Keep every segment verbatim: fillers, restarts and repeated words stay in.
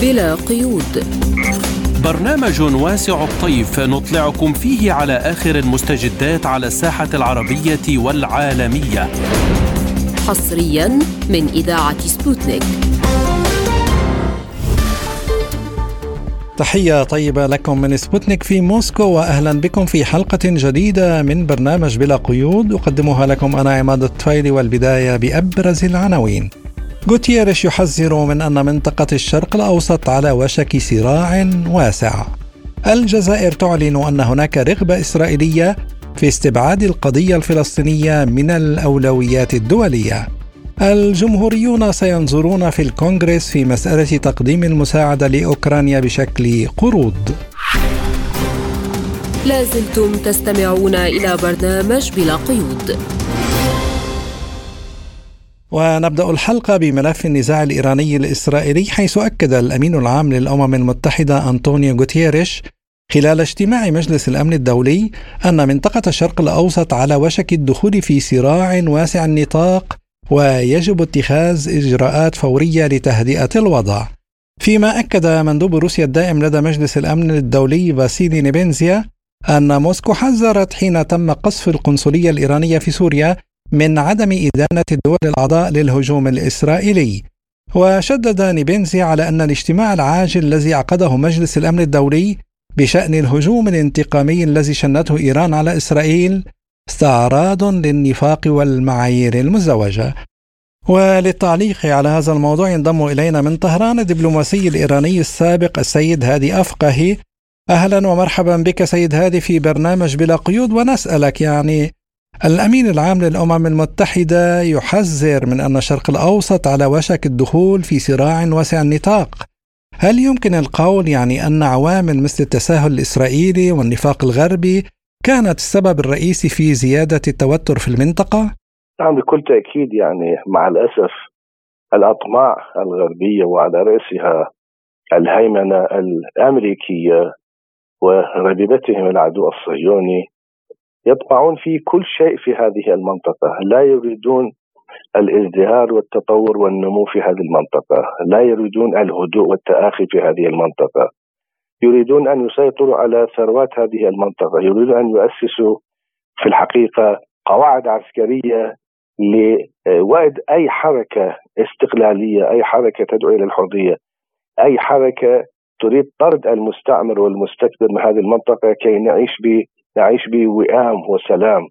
بلا قيود، برنامج واسع الطيف نطلعكم فيه على آخر المستجدات على الساحة العربية والعالمية، حصريا من إذاعة سبوتنيك. تحية طيبة لكم من سبوتنيك في موسكو، وأهلا بكم في حلقة جديدة من برنامج بلا قيود أقدمها لكم أنا عماد الطفيلي. والبداية بأبرز العناوين. غوتيريش يحذر من أن منطقة الشرق الأوسط على وشك صراع واسع. الجزائر تعلن أن هناك رغبة إسرائيلية في استبعاد القضية الفلسطينية من الأولويات الدولية. الجمهوريون سينظرون في الكونغرس في مسألة تقديم المساعدة لأوكرانيا بشكل قروض. لازلتم تستمعون إلى برنامج بلا قيود. ونبدأ الحلقة بملف النزاع الإيراني الإسرائيلي، حيث أكد الأمين العام للأمم المتحدة أنطونيو غوتيريش خلال اجتماع مجلس الأمن الدولي أن منطقة الشرق الأوسط على وشك الدخول في صراع واسع النطاق، ويجب اتخاذ إجراءات فورية لتهدئة الوضع. فيما أكد مندوب روسيا الدائم لدى مجلس الأمن الدولي فاسيلي نيبنزيا أن موسكو حذرت حين تم قصف القنصلية الإيرانية في سوريا من عدم إدانة الدول الأعضاء للهجوم الإسرائيلي. وشدد نيبنزيا على أن الاجتماع العاجل الذي عقده مجلس الأمن الدولي بشأن الهجوم الانتقامي الذي شنته إيران على إسرائيل استعراض للنفاق والمعايير المزدوجة. وللتعليق على هذا الموضوع ينضم إلينا من طهران الدبلوماسي الإيراني السابق السيد هادي أفقهي. أهلا ومرحبا بك سيد هادي في برنامج بلا قيود. ونسألك، يعني الأمين العام للأمم المتحدة يحذر من أن الشرق الأوسط على وشك الدخول في صراع واسع النطاق. هل يمكن القول يعني أن عوامل مثل التساهل الإسرائيلي والنفاق الغربي كانت السبب الرئيسي في زيادة التوتر في المنطقة؟ نعم، بكل تأكيد. يعني مع الأسف الأطماع الغربية وعلى رأسها الهيمنة الأمريكية وربيبتهم العدو الصهيوني يطمعون في كل شيء في هذه المنطقة. لا يريدون الازدهار والتطور والنمو في هذه المنطقة، لا يريدون الهدوء والتآخي في هذه المنطقة، يريدون أن يسيطروا على ثروات هذه المنطقة، يريدون أن يؤسسوا في الحقيقة قواعد عسكرية لوعد أي حركة استقلالية، أي حركة تدعو إلى الحرية، أي حركة تريد طرد المستعمر والمستكبر من هذه المنطقة كي نعيش ب نعيش بوئام وسلام.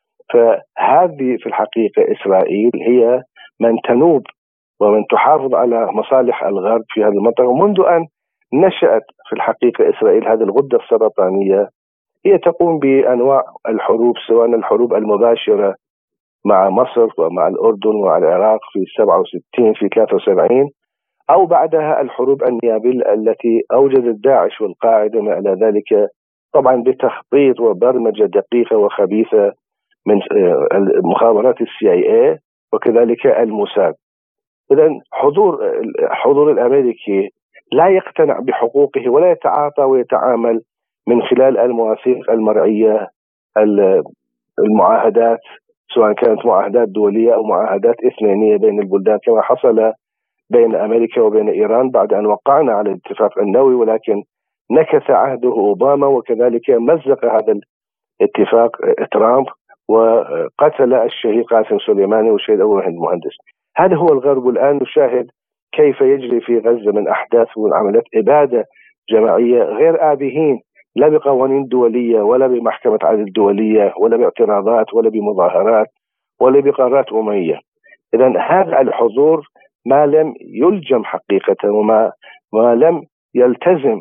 فهذه في الحقيقة إسرائيل هي من تنوب ومن تحافظ على مصالح الغرب في هذه المنطقة. منذ أن نشأت في الحقيقة إسرائيل هذه الغدة السرطانية، هي تقوم بأنواع الحروب، سواء الحروب المباشرة مع مصر ومع الأردن ومع العراق في سبعة وستين في ثلاثة وسبعين، أو بعدها الحروب النيابية التي أوجدت داعش والقاعدة ما إلى ذلك، طبعا بتخطيط وبرمجة دقيقة وخبيثة من مخابرات السي اي اي وكذلك الموساد. إذن حضور حضور الأمريكي لا يقتنع بحقوقه ولا يتعاطى ويتعامل من خلال المواثيق المرعية، المعاهدات، سواء كانت معاهدات دولية أو معاهدات إثنينية بين البلدان، كما حصل بين أمريكا وبين إيران بعد أن وقعنا على الاتفاق النووي، ولكن نكث عهده أوباما وكذلك مزق هذا الاتفاق ترامب وقتل الشهيد قاسم سليماني والشهيد أبو هند مهندس. هذا هو الغرب. الآن نشاهد كيف يجري في غزة من أحداث وعمليات إبادة جماعية غير آبهين، لا بقوانين دولية ولا بمحكمة عدل دولية ولا باعتراضات ولا بمظاهرات ولا بقرارات أممية. إذن هذا الحضور ما لم يلجم حقيقة وما ما لم يلتزم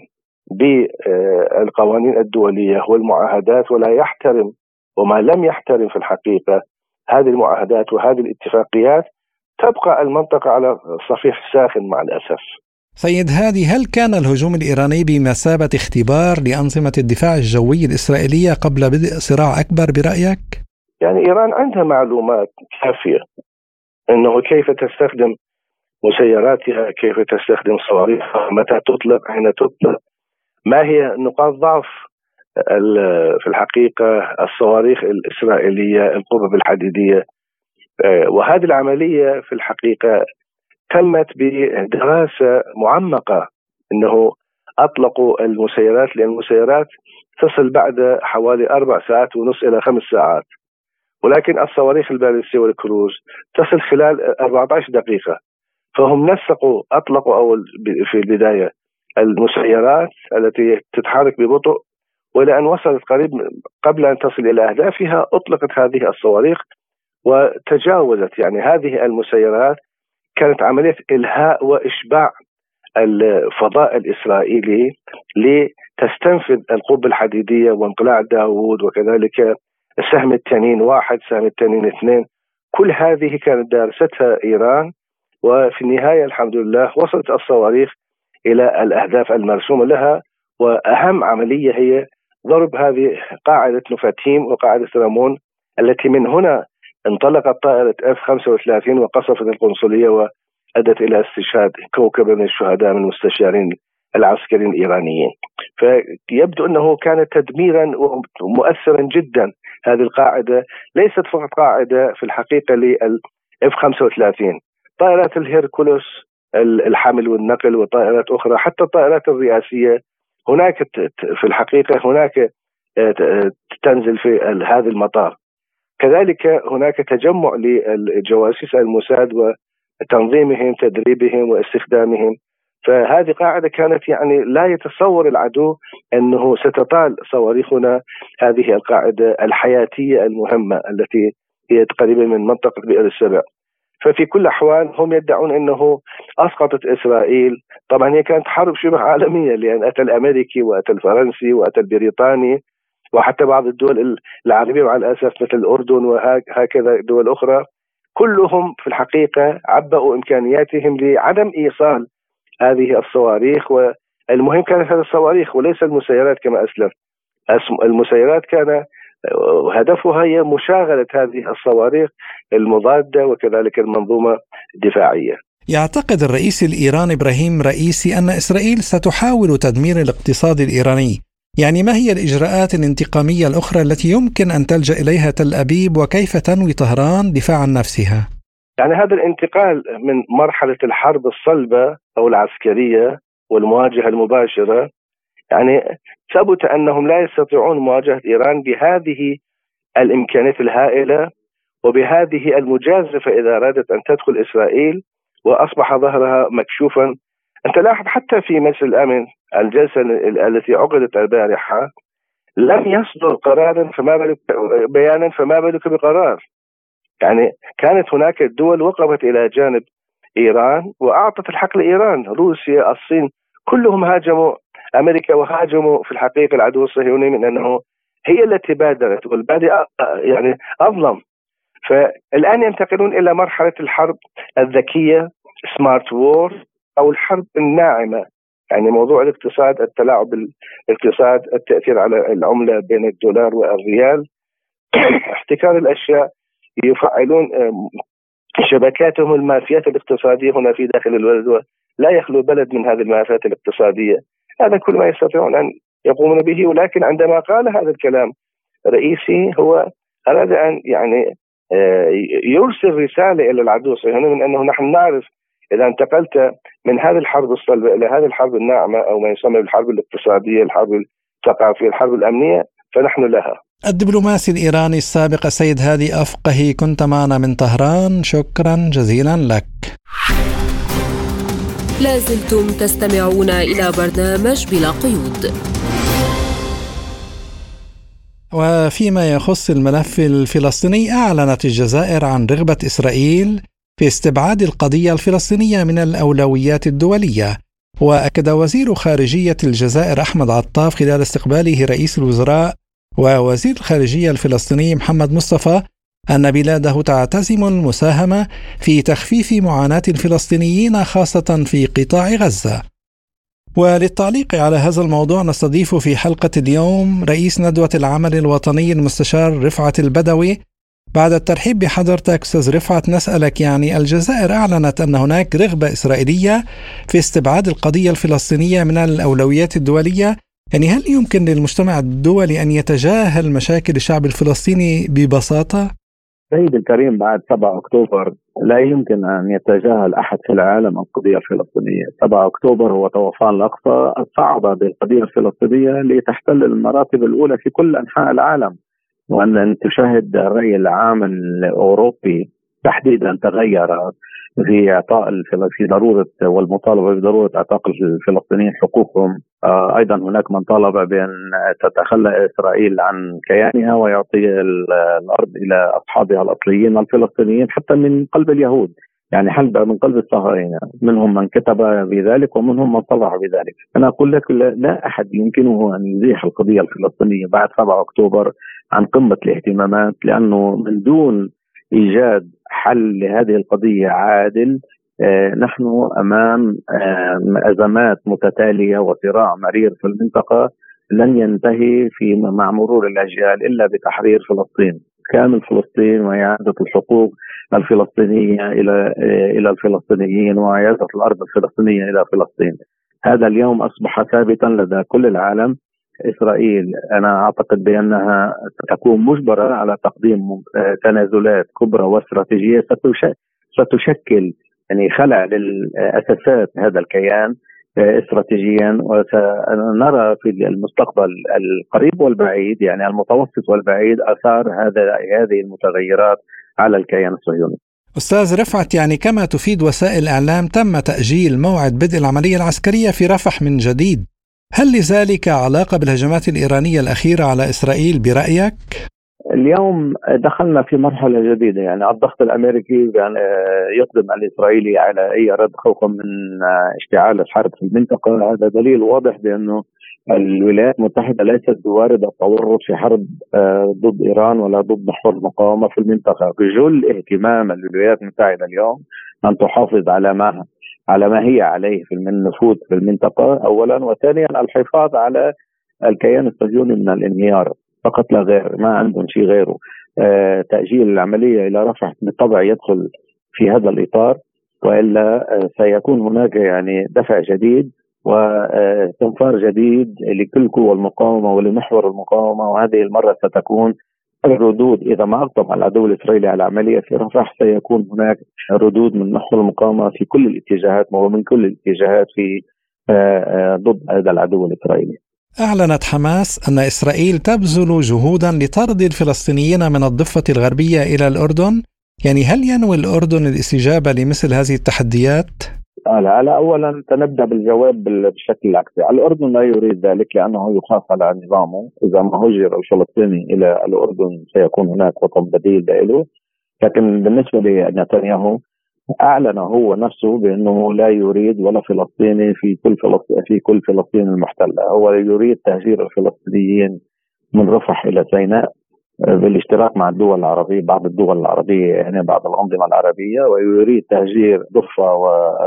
بالقوانين الدولية والمعاهدات ولا يحترم وما لم يحترم في الحقيقة هذه المعاهدات وهذه الاتفاقيات، تبقى المنطقة على صفيح ساخن مع الأسف. سيد هادي، هل كان الهجوم الإيراني بمثابة اختبار لأنظمة الدفاع الجوي الإسرائيلية قبل بدء صراع أكبر برأيك؟ يعني إيران عندها معلومات كافية أنه كيف تستخدم مسيراتها، كيف تستخدم صواريخها، متى تطلق، أين تطلق، ما هي نقاط ضعف في الحقيقة الصواريخ الإسرائيلية، القبب الحديدية. وهذه العملية في الحقيقة تمت بدراسة معمقة أنه أطلقوا المسيرات، لأن المسيرات تصل بعد حوالي أربع ساعات ونص إلى خمس ساعات، ولكن الصواريخ البالستية والكروز تصل خلال أربعة عشر دقيقة. فهم نسقوا أطلقوا أول في البداية المسيرات التي تتحرك ببطء، وإلى أن وصلت قريب قبل أن تصل إلى أهدافها أطلقت هذه الصواريخ وتجاوزت. يعني هذه المسيرات كانت عملية إلهاء وإشباع الفضاء الإسرائيلي لتستنفذ القبة الحديدية وانقلاع داوود، وكذلك سهم التنين واحد، سهم التنين اثنين، كل هذه كانت دارستها إيران. وفي النهاية الحمد لله وصلت الصواريخ إلى الأهداف المرسومة لها، وأهم عملية هي ضرب هذه قاعدة نفاتيم وقاعدة رامون، التي من هنا انطلقت طائرة إف خمسة وثلاثين وقصفت القنصلية وأدت إلى استشهاد كوكب من الشهداء من المستشارين العسكريين الإيرانيين. فيبدو أنه كان تدميرا ومؤثرا جدا. هذه القاعدة ليست فقط قاعدة في الحقيقة للإف خمسة وثلاثين، طائرات الهيركولوس الحمل والنقل وطائرات أخرى، حتى الطائرات الرئاسية هناك في الحقيقة هناك تنزل في هذا المطار. كذلك هناك تجمع للجواسيس الموساد وتنظيمهم تدريبهم واستخدامهم. فهذه قاعدة كانت يعني لا يتصور العدو أنه ستطال صواريخنا هذه القاعدة الحياتية المهمة التي هي قريبة من منطقة بئر السبع. ففي كل الأحوال هم يدعون أنه أسقطت إسرائيل. طبعا هي كانت حرب شبه عالمية، لأن أتى الأمريكي وأتى الفرنسي وأتى البريطاني وحتى بعض الدول العربية مع الأسف مثل الأردن وهكذا دول أخرى، كلهم في الحقيقة عبأوا إمكانياتهم لعدم إيصال هذه الصواريخ. والمهم كانت هذه الصواريخ وليس المسيرات كما أسلف. المسيرات كان هدفها هي مشاغلة هذه الصواريخ المضادة وكذلك المنظومة الدفاعية. يعتقد الرئيس الإيراني إبراهيم رئيسي أن إسرائيل ستحاول تدمير الاقتصاد الإيراني، يعني ما هي الإجراءات الانتقامية الأخرى التي يمكن أن تلجأ إليها تل أبيب، وكيف تنوي طهران دفاع عن نفسها؟ يعني هذا الانتقال من مرحلة الحرب الصلبة أو العسكرية والمواجهة المباشرة، يعني ثبت أنهم لا يستطيعون مواجهة إيران بهذه الإمكانيات الهائلة وبهذه المجازفة إذا أرادت أن تدخل إسرائيل وأصبح ظهرها مكشوفا. أنت لاحظ حتى في مجلس الأمن الجلسة التي عقدت البارحة لم يصدر قرارا فما بالك بيانا فما بالك بقرار. يعني كانت هناك دول وقفت إلى جانب إيران وأعطت الحق لإيران، روسيا، الصين، كلهم هاجموا أمريكا وهاجموا في الحقيقة العدو الصهيوني من أنه هي التي بادرت والبادئ يعني أظلم. فالآن ينتقلون إلى مرحلة الحرب الذكية سمارت وور أو الحرب الناعمة، يعني موضوع الاقتصاد، التلاعب بالاقتصاد، التأثير على العملة بين الدولار والريال، احتكار الأشياء، يفعلون شبكاتهم المافيات الاقتصادية هنا في داخل البلد، ولا يخلو بلد من هذه المافيات الاقتصادية. هذا كل ما يستطيعون أن يقومون به. ولكن عندما قال هذا الكلام رئيسي هو أراد أن يعني يرسل رسالة إلى العدو الصهيوني من أنه نحن نعرف إذا انتقلت من هذه الحرب الصلبة إلى هذه الحرب الناعمة أو ما يسمى بالحرب الاقتصادية، الحرب الثقافية، الحرب الأمنية، فنحن لها. الدبلوماسي الإيراني السابق السيد هادي أفقهي، كنت معنا من طهران، شكرا جزيلا لك. لازلتم تستمعون إلى برنامج بلا قيود. وفيما يخص الملف الفلسطيني، أعلنت الجزائر عن رغبة إسرائيل في استبعاد القضية الفلسطينية من الأولويات الدولية. وأكد وزير خارجية الجزائر أحمد عطاف خلال استقباله رئيس الوزراء ووزير الخارجية الفلسطيني محمد مصطفى أن بلاده تعتزم المساهمة في تخفيف معاناة الفلسطينيين خاصة في قطاع غزة. وللتعليق على هذا الموضوع نستضيف في حلقة اليوم رئيس ندوة العمل الوطني المستشار رفعت البدوي. بعد الترحيب بحضرتك أستاذ رفعت، نسألك، يعني الجزائر أعلنت أن هناك رغبة إسرائيلية في استبعاد القضية الفلسطينية من الأولويات الدولية، يعني هل يمكن للمجتمع الدولي أن يتجاهل مشاكل الشعب الفلسطيني ببساطة؟ سيد الكريم، بعد سبعة أكتوبر لا يمكن أن يتجاهل أحد في العالم القضية الفلسطينية. سبعة أكتوبر هو طوفان الأقصى صعد بالقضية الفلسطينية لتحتل المراتب الأولى في كل أنحاء العالم، وأن تشاهد الرأي العام الأوروبي تحديدا تغير في إعطاء في ضرورة والمطالبة بضرورة إعطاء الفلسطينيين حقوقهم. آه أيضا هناك من طالب بأن تتخلى إسرائيل عن كيانها ويعطي الأرض إلى أصحابها الأصليين الفلسطينيين حتى من قلب اليهود، يعني حلب من قلب الصهاينة. منهم من كتب بذلك ومنهم من صرح بذلك. أنا أقول لك لا أحد يمكنه أن يزيح القضية الفلسطينية بعد سبعة أكتوبر عن قمة الاهتمامات، لأنه من دون إيجاد حل لهذه القضية عادل آه نحن أمام آه أزمات متتالية وصراع مرير في المنطقة لن ينتهي في مع مرور الأجيال إلا بتحرير فلسطين كامل فلسطين وإعادة الحقوق الفلسطينية إلى آه إلى الفلسطينيين وإعادة الأرض الفلسطينية إلى فلسطين. هذا اليوم أصبح ثابتا لدى كل العالم. إسرائيل أنا أعتقد بأنها ستكون مجبرة على تقديم تنازلات كبرى واستراتيجية ستشكل يعني خلع للأساسات هذا الكيان استراتيجيا، وسنرى في المستقبل القريب والبعيد يعني المتوسط والبعيد آثار هذا هذه المتغيرات على الكيان الصهيوني. أستاذ رفعت، يعني كما تفيد وسائل الإعلام تم تأجيل موعد بدء العملية العسكرية في رفح من جديد، هل لذلك علاقة بالهجمات الإيرانية الأخيرة على إسرائيل برأيك؟ اليوم دخلنا في مرحلة جديدة، يعني الضغط الأمريكي يعني يقدم على الإسرائيلي على أي رد خوفا من اشتعال الحرب في المنطقة. هذا دليل واضح بأنه الولايات المتحدة ليست بواردة التورط في حرب ضد إيران ولا ضد محور المقاومة في المنطقة. بجل اهتمام الولايات المتحدة اليوم أن تحافظ على ما على ما هي عليه في النفوذ في المنطقة أولا، وثانيا الحفاظ على الكيان الصهيوني من الانهيار فقط لا غير، ما عندهم شيء غيره. آه تأجيل العملية إلى رفح بالطبع يدخل في هذا الإطار، وإلا آه سيكون هناك يعني دفع جديد واستنفار جديد لكل قوى المقاومة ولمحور المقاومة، وهذه المرة ستكون الردود إذا ما أقدم العدو الإسرائيلي على العملية في رفح سيكون هناك ردود من محور المقاومة في كل الاتجاهات ومن كل الاتجاهات في ضد هذا العدو الإسرائيلي. أعلنت حماس أن إسرائيل تبذل جهودا لطرد الفلسطينيين من الضفة الغربية إلى الأردن، يعني هل ينوي الأردن الاستجابة لمثل هذه التحديات؟ لا لا أولا سنبدأ بالجواب بالشكل العكسي. الأردن لا يريد ذلك لأنه يخاف على نظامه. إذا ما هجر الفلسطيني إلى الأردن سيكون هناك وطن بديل له. لكن بالنسبة لنتنياهو أعلن هو نفسه بأنه لا يريد ولا فلسطيني في كل فلسطين في كل فلسطين المحتلة. هو يريد تهجير الفلسطينيين من رفح إلى سيناء بالاشتراك مع الدول العربية، بعض الدول العربية يعني بعض الأنظمة العربية، ويريد تهجير ضفة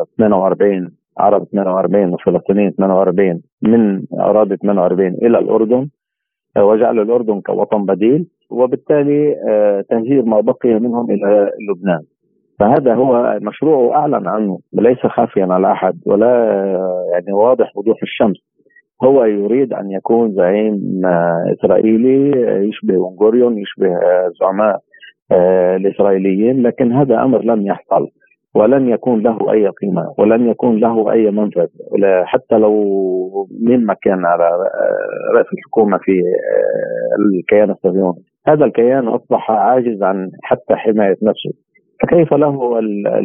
و42 عرب اثنين وأربعين وفلسطينيين اثنين وأربعين من أراضي اثنين وأربعين إلى الأردن وجعل الأردن كوطن بديل، وبالتالي تهجير ما بقي منهم إلى لبنان. فهذا هو مشروع أعلن عنه وليس خافيا على أحد ولا يعني واضح وضوح الشمس. هو يريد أن يكون زعيم إسرائيلي يشبه بن غوريون، يشبه زعماء الإسرائيليين، لكن هذا أمر لن يحصل ولن يكون له أي قيمة ولن يكون له أي منفذ، حتى لو من مكان على رأس الحكومة في الكيان الصهيوني. هذا الكيان أصبح عاجز عن حتى حماية نفسه، فكيف له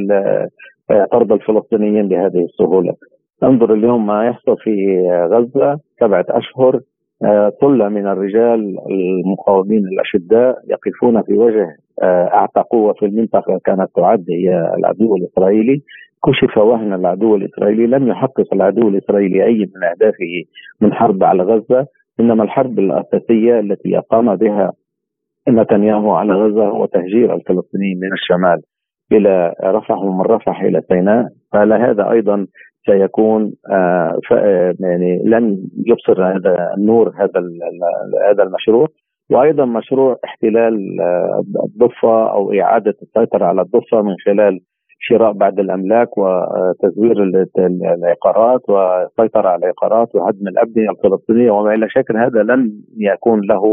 طرد الفلسطينيين بهذه السهولة؟ انظر اليوم ما يحصل في غزة، سبعة أشهر طلة من الرجال المقاومين الأشداء يقفون في وجه أعتى قوة في المنطقة كانت تعد هي العدو الإسرائيلي. كشف وهن العدو الإسرائيلي، لم يحقق العدو الإسرائيلي أي من أهدافه من حرب على غزة، إنما الحرب الأساسية التي قام بها نتنياهو على غزة هو تهجير الفلسطينيين من الشمال إلى رفح ومن رفح إلى سيناء. فهذا أيضا سيكون آه يعني لن يبصر هذا النور هذا هذا المشروع، وأيضا مشروع احتلال الضفة أو إعادة السيطرة على الضفة من خلال شراء بعض الأملاك وتزوير العقارات والسيطرة على العقارات وهدم الأبنية الفلسطينية وما إلى شكل. هذا لن يكون له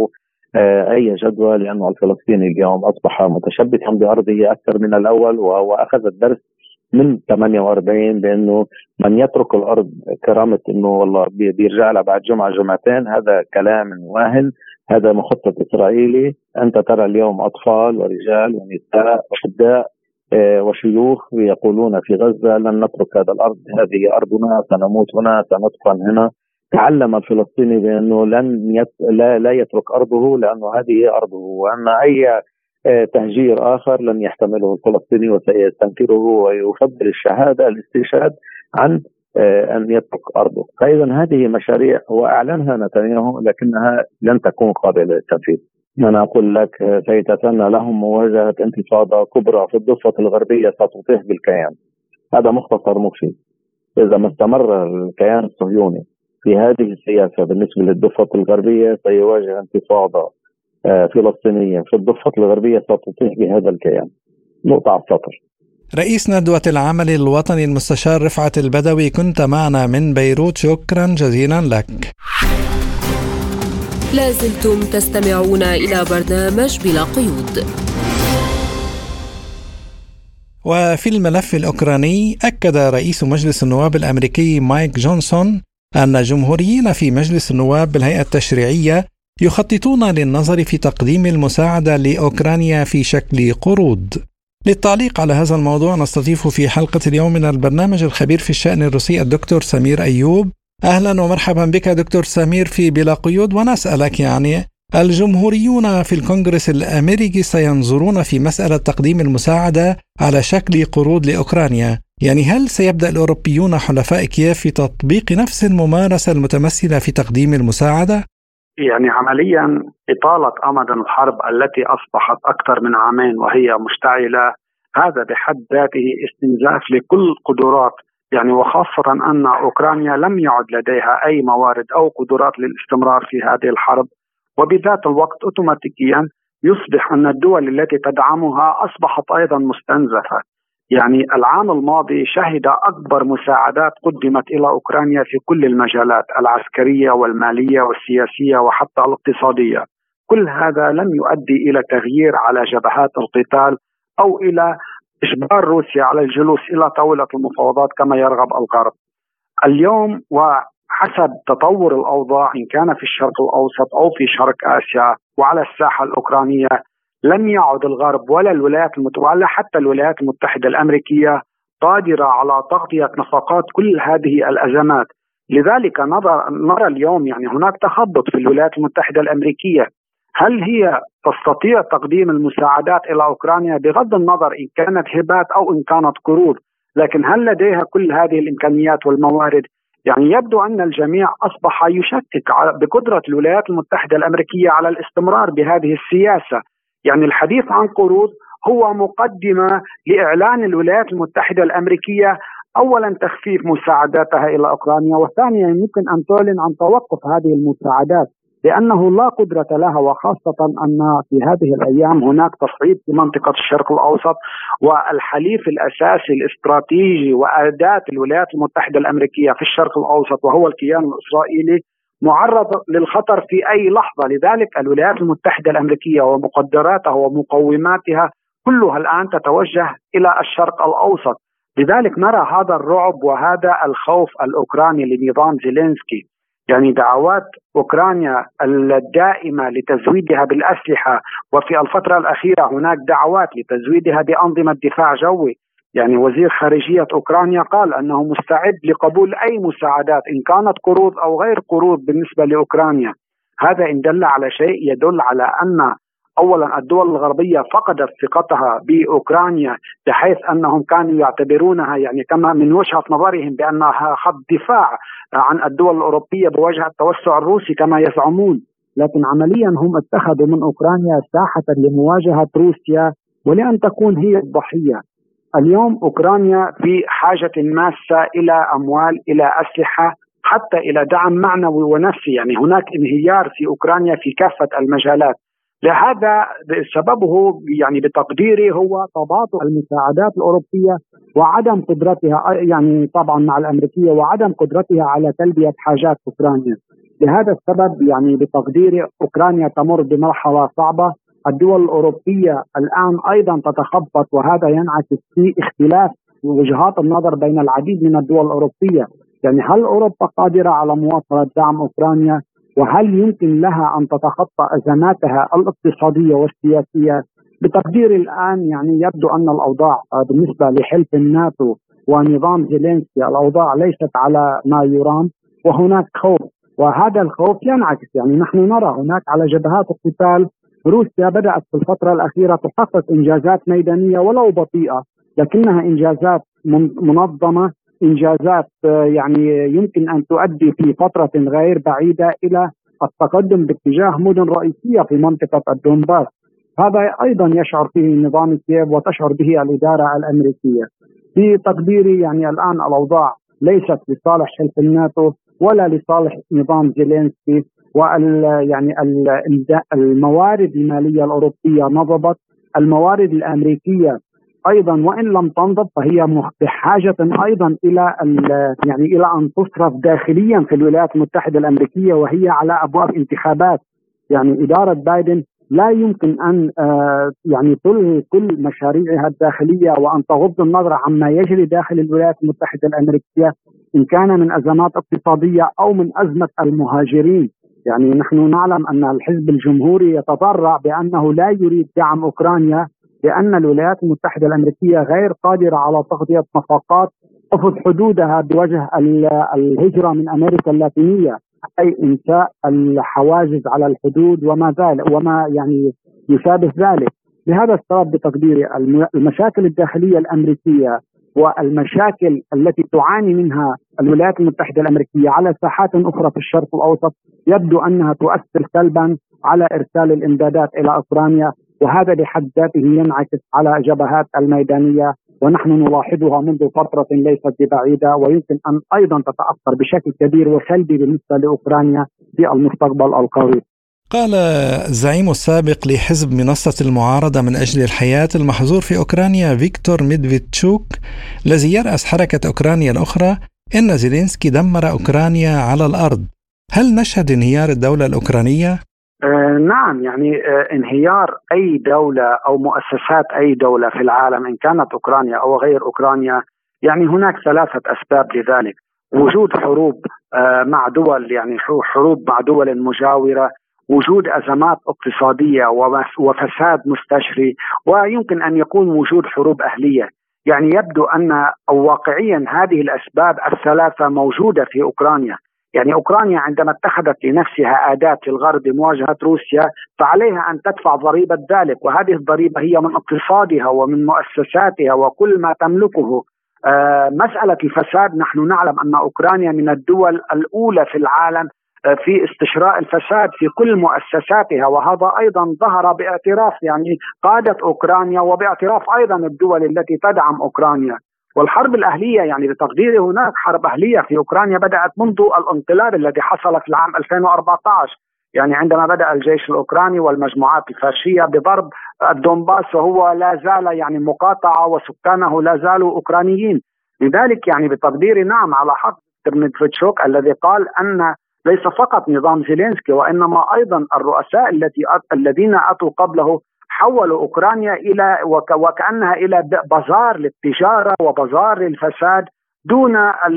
أي جدوى، لأنه الفلسطيني اليوم أصبح متشبثا بأرضه أكثر من الأول، وهو أخذ الدرس من ثمانية وأربعين بأنه من يترك الأرض كرامة أنه والله بيرجع لها بعد جمعة جمعتين، هذا كلام واهن، هذا مخطط إسرائيلي. أنت ترى اليوم أطفال ورجال ونساء وشداء وشيوخ يقولون في غزة لن نترك هذا الأرض، هذه أرضنا، سنموت هنا، سندفن هنا. تعلم الفلسطيني بأنه لن يت... لا, لا يترك أرضه، لأنه هذه أرضه، وأن أي تهجير آخر لن يحتمله الفلسطيني وسيستنكره ويفضل الشهادة الاستشهاد عن أن يترك أرضه. فإذا هذه مشاريع وأعلنها نتنياهو لكنها لن تكون قابلة للتنفيذ. أنا أقول لك سيتسنى لهم مواجهة انتفاضة كبرى في الضفة الغربية ستطيح بالكيان. هذا مختصر مفيد. إذا ما استمر الكيان الصهيوني في هذه السياسة بالنسبة للضفة الغربية سيواجه انتفاضة فلسطينية في الضفة الغربية ستطيح بهذا الكيان. نقطة على السطر. رئيس ندوة العمل الوطني المستشار رفعت البدوي، كنت معنا من بيروت، شكرا جزيلا لك. لازلتم تستمعون إلى برنامج بلا قيود. وفي الملف الأوكراني، أكد رئيس مجلس النواب الأمريكي مايك جونسون أن الجمهوريين في مجلس النواب بالهيئة التشريعية يخططون للنظر في تقديم المساعدة لأوكرانيا في شكل قروض. للتعليق على هذا الموضوع نستضيف في حلقة اليوم من البرنامج الخبير في الشأن الروسي الدكتور سمير أيوب. أهلا ومرحبا بك دكتور سمير في بلا قيود. ونسألك يعني الجمهوريون في الكونغرس الأمريكي سينظرون في مسألة تقديم المساعدة على شكل قروض لأوكرانيا، يعني هل سيبدأ الأوروبيون حلفاء كييف في تطبيق نفس الممارسة المتمثلة في تقديم المساعدة؟ يعني عمليا إطالة أمد الحرب التي أصبحت أكثر من عامين وهي مشتعلة، هذا بحد ذاته استنزاف لكل قدرات، يعني وخاصة أن أوكرانيا لم يعد لديها أي موارد أو قدرات للاستمرار في هذه الحرب، وبذات الوقت أوتوماتيكيا يصبح أن الدول التي تدعمها أصبحت أيضا مستنزفة. يعني العام الماضي شهد أكبر مساعدات قدمت إلى أوكرانيا في كل المجالات العسكرية والمالية والسياسية وحتى الاقتصادية. كل هذا لم يؤدي إلى تغيير على جبهات القتال أو إلى إجبار روسيا على الجلوس إلى طاولة المفاوضات كما يرغب الغرب. اليوم وحسب تطور الأوضاع إن كان في الشرق الأوسط أو في شرق آسيا وعلى الساحة الأوكرانية، لم يعد الغرب ولا الولايات المتحدة حتى الولايات المتحدة الأمريكية قادرة على تغطية نفقات كل هذه الأزمات. لذلك نرى اليوم يعني هناك تخبط في الولايات المتحدة الأمريكية. هل هي تستطيع تقديم المساعدات إلى أوكرانيا بغض النظر إن كانت هبات أو إن كانت قروض، لكن هل لديها كل هذه الإمكانيات والموارد؟ يعني يبدو أن الجميع أصبح يشكك بقدرة الولايات المتحدة الأمريكية على الاستمرار بهذه السياسة. يعني الحديث عن قروض هو مقدمة لإعلان الولايات المتحدة الأمريكية أولا تخفيف مساعداتها إلى أوكرانيا، وثانيا يمكن أن تعلن عن توقف هذه المساعدات لأنه لا قدرة لها، وخاصة أن في هذه الأيام هناك تصعيد في منطقة الشرق الأوسط، والحليف الأساسي الاستراتيجي وأداة الولايات المتحدة الأمريكية في الشرق الأوسط وهو الكيان الإسرائيلي معرض للخطر في أي لحظة. لذلك الولايات المتحدة الأمريكية ومقدراتها ومقوماتها كلها الآن تتوجه إلى الشرق الأوسط. لذلك نرى هذا الرعب وهذا الخوف الأوكراني لنظام زيلينسكي. يعني دعوات أوكرانيا الدائمة لتزويدها بالأسلحة، وفي الفترة الأخيرة هناك دعوات لتزويدها بأنظمة دفاع جوي. يعني وزير خارجية أوكرانيا قال أنه مستعد لقبول أي مساعدات إن كانت قروض أو غير قروض بالنسبة لأوكرانيا. هذا إن دل على شيء يدل على أن أولا الدول الغربية فقدت ثقتها بأوكرانيا، بحيث أنهم كانوا يعتبرونها يعني كما من وجهة نظرهم بأنها خط دفاع عن الدول الأوروبية بوجه التوسع الروسي كما يزعمون، لكن عمليا هم اتخذوا من أوكرانيا ساحة لمواجهة روسيا ولأن تكون هي الضحية. اليوم أوكرانيا في حاجة ماسة إلى أموال، إلى أسلحة، حتى إلى دعم معنوي ونفسي. يعني هناك انهيار في أوكرانيا في كافة المجالات. لهذا سببه يعني بتقديري هو تباطؤ المساعدات الأوروبية وعدم قدرتها يعني طبعا مع الأمريكية وعدم قدرتها على تلبية حاجات أوكرانيا. لهذا السبب يعني بتقديري أوكرانيا تمر بمرحلة صعبة. الدول الأوروبية الآن أيضا تتخبط، وهذا ينعكس في اختلاف وجهات النظر بين العديد من الدول الأوروبية. يعني هل أوروبا قادرة على مواصلة دعم أوكرانيا؟ وهل يمكن لها أن تتخطى أزماتها الاقتصادية والسياسية؟ بتقديري الآن يعني يبدو أن الأوضاع بالنسبة لحلف الناتو ونظام زيلينسكي الأوضاع ليست على ما يرام، وهناك خوف، وهذا الخوف ينعكس. يعني نحن نرى هناك على جبهات القتال روسيا بدأت في الفترة الأخيرة تحقق إنجازات ميدانية ولو بطيئة، لكنها إنجازات منظمة، إنجازات يعني يمكن أن تؤدي في فترة غير بعيدة إلى التقدم باتجاه مدن رئيسية في منطقة الدونباس. هذا أيضا يشعر فيه نظام كييف وتشعر به الإدارة الأمريكية. في تقديري يعني الآن الأوضاع ليست لصالح حلف الناتو ولا لصالح نظام زيلينسكي، وال يعني الموارد المالية الأوروبية نضبت، الموارد الأمريكية أيضا وإن لم تنضب فهي بحاجة أيضا إلى يعني إلى أن تصرف داخليا في الولايات المتحدة الأمريكية، وهي على أبواب انتخابات. يعني إدارة بايدن لا يمكن أن يعني تلغي كل مشاريعها الداخلية وأن تغض النظر عما يجري داخل الولايات المتحدة الأمريكية، إن كان من أزمات اقتصادية أو من أزمة المهاجرين. يعني نحن نعلم أن الحزب الجمهوري يتضرع بأنه لا يريد دعم أوكرانيا لأن الولايات المتحدة الأمريكية غير قادرة على تغطية نفقات تفض حدودها بوجه الهجرة من أمريكا اللاتينية، أي إنشاء الحواجز على الحدود وما ذلك وما يعني يشابه ذلك. لهذا السبب بتقديري المشاكل الداخلية الأمريكية والمشاكل التي تعاني منها الولايات المتحدة الأمريكية على ساحات أخرى في الشرق الأوسط يبدو أنها تؤثر سلبا على إرسال الإمدادات إلى أوكرانيا، وهذا بحد ذاته ينعكس على جبهات الميدانية، ونحن نلاحظها منذ فترة ليست ببعيدة، ويمكن أن أيضا تتأثر بشكل كبير وسلبي بالنسبة لأوكرانيا في المستقبل القريب. قال الزعيم السابق لحزب منصة المعارضة من أجل الحياة المحظور في أوكرانيا فيكتور ميدفيتشوك الذي يرأس حركة أوكرانيا الأخرى إن زيلينسكي دمر أوكرانيا على الأرض. هل نشهد انهيار الدولة الأوكرانية؟ آه نعم، يعني آه انهيار أي دولة أو مؤسسات أي دولة في العالم إن كانت أوكرانيا أو غير أوكرانيا، يعني هناك ثلاثة أسباب لذلك. وجود حروب آه مع دول، يعني حروب مع دول مجاورة، وجود أزمات اقتصادية وفساد مستشري، ويمكن أن يكون وجود حروب أهلية. يعني يبدو أن أو واقعيا هذه الأسباب الثلاثة موجودة في أوكرانيا. يعني أوكرانيا عندما اتخذت لنفسها أداة في الغرب لمواجهة روسيا فعليها أن تدفع ضريبة ذلك، وهذه الضريبة هي من اقتصادها ومن مؤسساتها وكل ما تملكه. آه مسألة الفساد، نحن نعلم أن أوكرانيا من الدول الأولى في العالم في استشراء الفساد في كل مؤسساتها، وهذا أيضا ظهر باعتراف يعني قادة أوكرانيا وباعتراف أيضا الدول التي تدعم أوكرانيا. والحرب الأهلية، يعني بتقديري هناك حرب أهلية في أوكرانيا بدأت منذ الانقلاب الذي حصل في العام ألفين وأربعة عشر، يعني عندما بدأ الجيش الأوكراني والمجموعات الفاشية بضرب الدونباس، وهو لا زال يعني مقاطعة وسكانه لا زالوا أوكرانيين. لذلك يعني بتقديري نعم على حق ميدفيتشوك الذي قال أن ليس فقط نظام زيلينسكي وإنما أيضا الرؤساء التي الذين أتوا قبله حولوا أوكرانيا إلى وكأنها إلى بازار للتجارة وبازار للفساد دون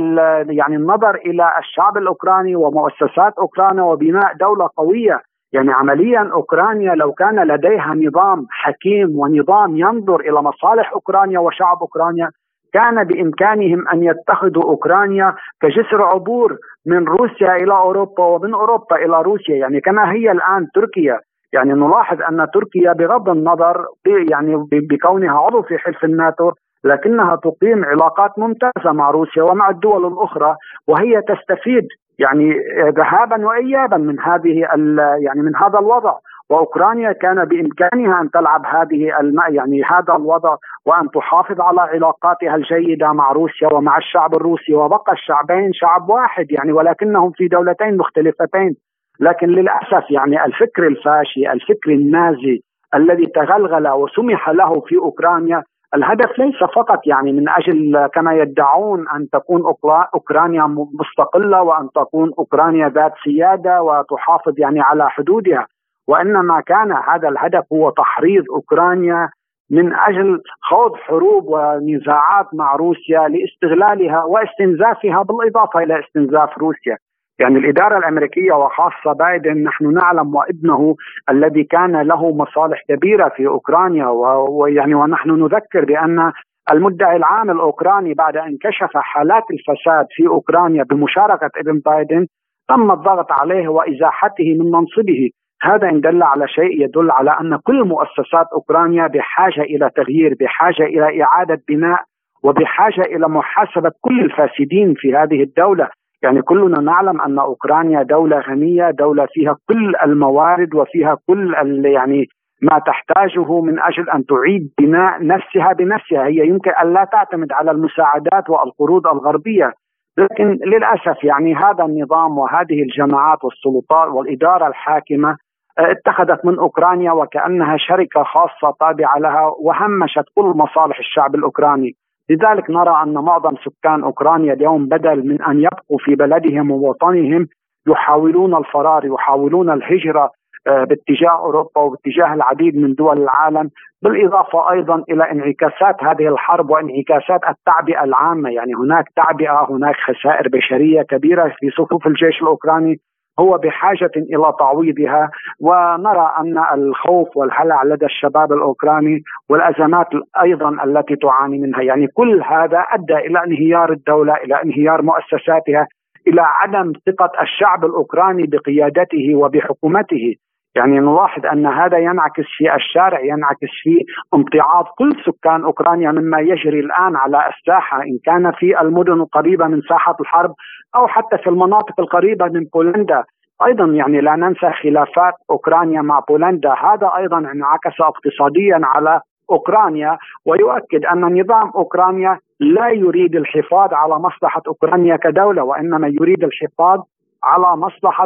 يعني النظر إلى الشعب الأوكراني ومؤسسات أوكرانيا وبناء دولة قوية. يعني عمليا أوكرانيا لو كان لديها نظام حكيم ونظام ينظر إلى مصالح أوكرانيا وشعب أوكرانيا كان بإمكانهم أن يتخذوا أوكرانيا كجسر عبور من روسيا إلى أوروبا ومن أوروبا إلى روسيا، يعني كما هي الآن تركيا. يعني نلاحظ أن تركيا بغض النظر يعني بكونها عضو في حلف الناتو لكنها تقيم علاقات ممتازة مع روسيا ومع الدول الأخرى، وهي تستفيد يعني ذهابا وإيابا من هذه يعني من هذا الوضع. وأوكرانيا كان بإمكانها أن تلعب هذه يعني هذا الوضع وأن تحافظ على علاقاتها الجيدة مع روسيا ومع الشعب الروسي، وبقى الشعبين شعب واحد يعني ولكنهم في دولتين مختلفتين. لكن للأسف يعني الفكر الفاشي، الفكر النازي الذي تغلغل وسمح له في أوكرانيا الهدف ليس فقط يعني من أجل كما يدعون أن تكون أوكرانيا مستقلة وأن تكون أوكرانيا ذات سيادة وتحافظ يعني على حدودها، وإنما كان هذا الهدف هو تحريض أوكرانيا من أجل خوض حروب ونزاعات مع روسيا لاستغلالها واستنزافها، بالإضافة إلى استنزاف روسيا. يعني الإدارة الأمريكية وخاصة بايدن، نحن نعلم وابنه الذي كان له مصالح كبيرة في أوكرانيا، ويعني ونحن نذكر بأن المدعي العام الأوكراني بعد أن كشف حالات الفساد في أوكرانيا بمشاركة ابن بايدن تم الضغط عليه وإزاحته من منصبه. هذا إن دل على شيء يدل على أن كل مؤسسات أوكرانيا بحاجة إلى تغيير، بحاجة إلى إعادة بناء، وبحاجة إلى محاسبة كل الفاسدين في هذه الدولة. يعني كلنا نعلم أن أوكرانيا دولة غنية، دولة فيها كل الموارد وفيها كل يعني ما تحتاجه من أجل أن تعيد بناء نفسها بنفسها. هي يمكن أن لا تعتمد على المساعدات والقروض الغربية، لكن للأسف يعني هذا النظام وهذه الجماعات والسلطات والإدارة الحاكمة اتخذت من أوكرانيا وكأنها شركة خاصة تابعة لها، وهمشت كل مصالح الشعب الأوكراني. لذلك نرى أن معظم سكان أوكرانيا اليوم بدل من أن يبقوا في بلدهم ووطنهم يحاولون الفرار، يحاولون الهجرة باتجاه أوروبا وباتجاه العديد من دول العالم، بالإضافة أيضا إلى انعكاسات هذه الحرب وانعكاسات التعبئة العامة. يعني هناك تعبئة، هناك خسائر بشرية كبيرة في صفوف الجيش الأوكراني، هو بحاجة إلى تعويضها. ونرى أن الخوف والهلع لدى الشباب الأوكراني والأزمات أيضا التي تعاني منها، يعني كل هذا أدى إلى انهيار الدولة، إلى انهيار مؤسساتها، إلى عدم ثقة الشعب الأوكراني بقيادته وبحكومته. يعني نلاحظ أن هذا ينعكس في الشارع، ينعكس في امتعاض كل سكان أوكرانيا مما يجري الآن على الساحة، إن كان في المدن القريبة من ساحة الحرب أو حتى في المناطق القريبة من بولندا. أيضا يعني لا ننسى خلافات أوكرانيا مع بولندا، هذا أيضا انعكس اقتصاديا على أوكرانيا، ويؤكد أن نظام أوكرانيا لا يريد الحفاظ على مصلحة أوكرانيا كدولة، وإنما يريد الحفاظ على مصلحة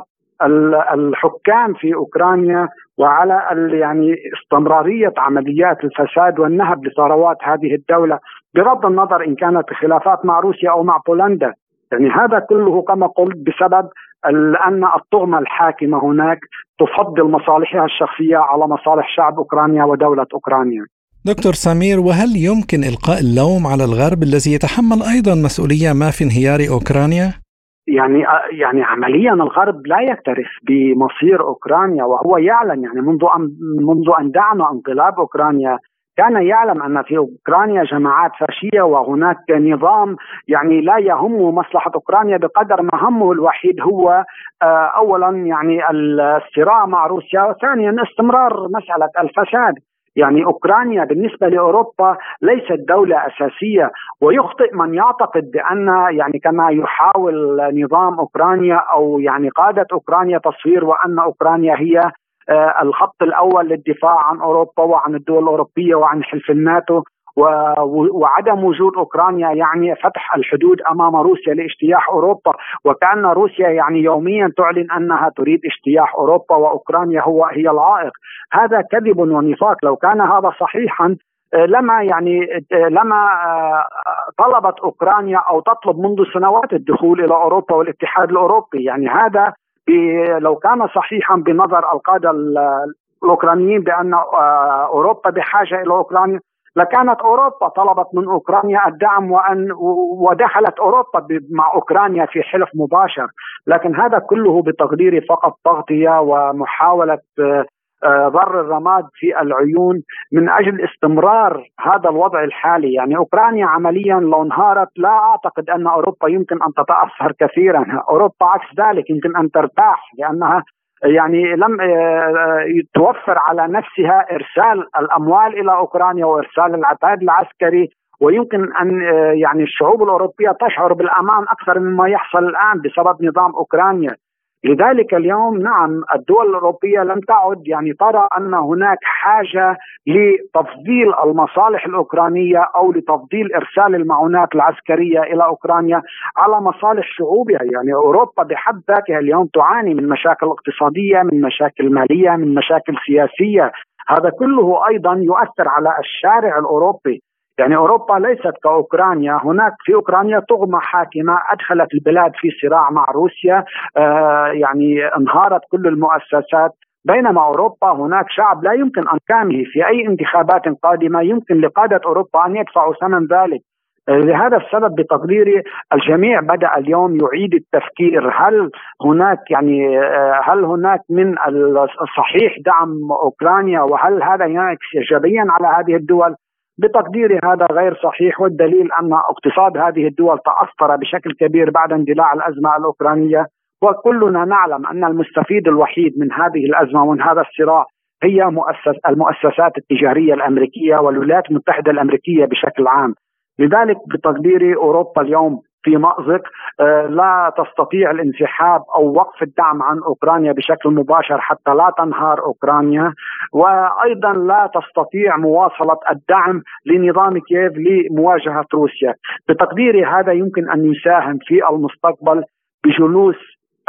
الحكام في أوكرانيا وعلى يعني استمرارية عمليات الفساد والنهب لثروات هذه الدولة، بغض النظر إن كانت خلافات مع روسيا أو مع بولندا. يعني هذا كله كما قلت بسبب أن الطغمة الحاكمة هناك تفضل مصالحها الشخصية على مصالح شعب أوكرانيا ودولة أوكرانيا. دكتور سمير، وهل يمكن إلقاء اللوم على الغرب الذي يتحمل أيضا مسؤولية ما في انهيار أوكرانيا؟ يعني يعني عمليا الغرب لا يكترث بمصير أوكرانيا، وهو يعلم يعني منذ أن منذ أن دعم انقلاب أوكرانيا كان يعلم أن في أوكرانيا جماعات فاشية، وهناك نظام يعني لا يهم مصلحة أوكرانيا بقدر ما همه الوحيد هو أولا يعني الصراع مع روسيا، وثانيا استمرار مسألة الفساد. يعني أوكرانيا بالنسبة لأوروبا ليست دولة أساسية، ويخطئ من يعتقد بأن يعني كما يحاول نظام أوكرانيا أو يعني قادة أوكرانيا تصوير وأن أوكرانيا هي الخط الأول للدفاع عن أوروبا وعن الدول الأوروبية وعن حلف الناتو، وعدم وجود أوكرانيا يعني فتح الحدود أمام روسيا لاجتياح أوروبا، وكأن روسيا يعني يوميا تعلن أنها تريد اجتياح أوروبا وأوكرانيا هو هي العائق. هذا كذب ونفاق. لو كان هذا صحيحا لما يعني لما طلبت أوكرانيا أو تطلب منذ سنوات الدخول إلى أوروبا والاتحاد الأوروبي. يعني هذا لو كان صحيحا بنظر القادة الأوكرانيين بأن أوروبا بحاجة إلى أوكرانيا، لكانت أوروبا طلبت من أوكرانيا الدعم وأن ودخلت أوروبا مع أوكرانيا في حلف مباشر. لكن هذا كله بتقديري فقط تغطية ومحاولة ضر الرماد في العيون من أجل استمرار هذا الوضع الحالي. يعني أوكرانيا عمليا لو انهارت لا أعتقد أن أوروبا يمكن أن تتأثر كثيرا، أوروبا عكس ذلك يمكن أن ترتاح، لأنها يعني لم توفر على نفسها إرسال الأموال إلى أوكرانيا وإرسال العتاد العسكري، ويمكن أن يعني الشعوب الأوروبية تشعر بالأمان أكثر مما يحصل الآن بسبب نظام أوكرانيا. لذلك اليوم نعم الدول الأوروبية لم تعد يعني ترى أن هناك حاجة لتفضيل المصالح الأوكرانية أو لتفضيل إرسال المعونات العسكرية إلى أوكرانيا على مصالح شعوبها. يعني أوروبا بحد ذاتها اليوم تعاني من مشاكل اقتصادية، من مشاكل مالية، من مشاكل سياسية. هذا كله أيضا يؤثر على الشارع الأوروبي. يعني أوروبا ليست كأوكرانيا، هناك في أوكرانيا طغمة حاكمة أدخلت البلاد في صراع مع روسيا، آه يعني انهارت كل المؤسسات، بينما أوروبا هناك شعب لا يمكن أنكامه في أي انتخابات قادمة، يمكن لقادة أوروبا أن يدفعوا ثمن ذلك. لهذا السبب بتقديري الجميع بدأ اليوم يعيد التفكير، هل هناك يعني هل هناك من الصحيح دعم أوكرانيا، وهل هذا ينعكس إيجابيا على هذه الدول؟ بتقديري هذا غير صحيح، والدليل أن اقتصاد هذه الدول تأثر بشكل كبير بعد اندلاع الأزمة الأوكرانية، وكلنا نعلم أن المستفيد الوحيد من هذه الأزمة ومن هذا الصراع هي مؤسس المؤسسات التجارية الأمريكية والولايات المتحدة الأمريكية بشكل عام. لذلك بتقديري أوروبا اليوم في مأزق، لا تستطيع الانسحاب أو وقف الدعم عن أوكرانيا بشكل مباشر حتى لا تنهار أوكرانيا، وأيضا لا تستطيع مواصلة الدعم لنظام كييف لمواجهة روسيا. بتقديري هذا يمكن أن يساهم في المستقبل بجلوس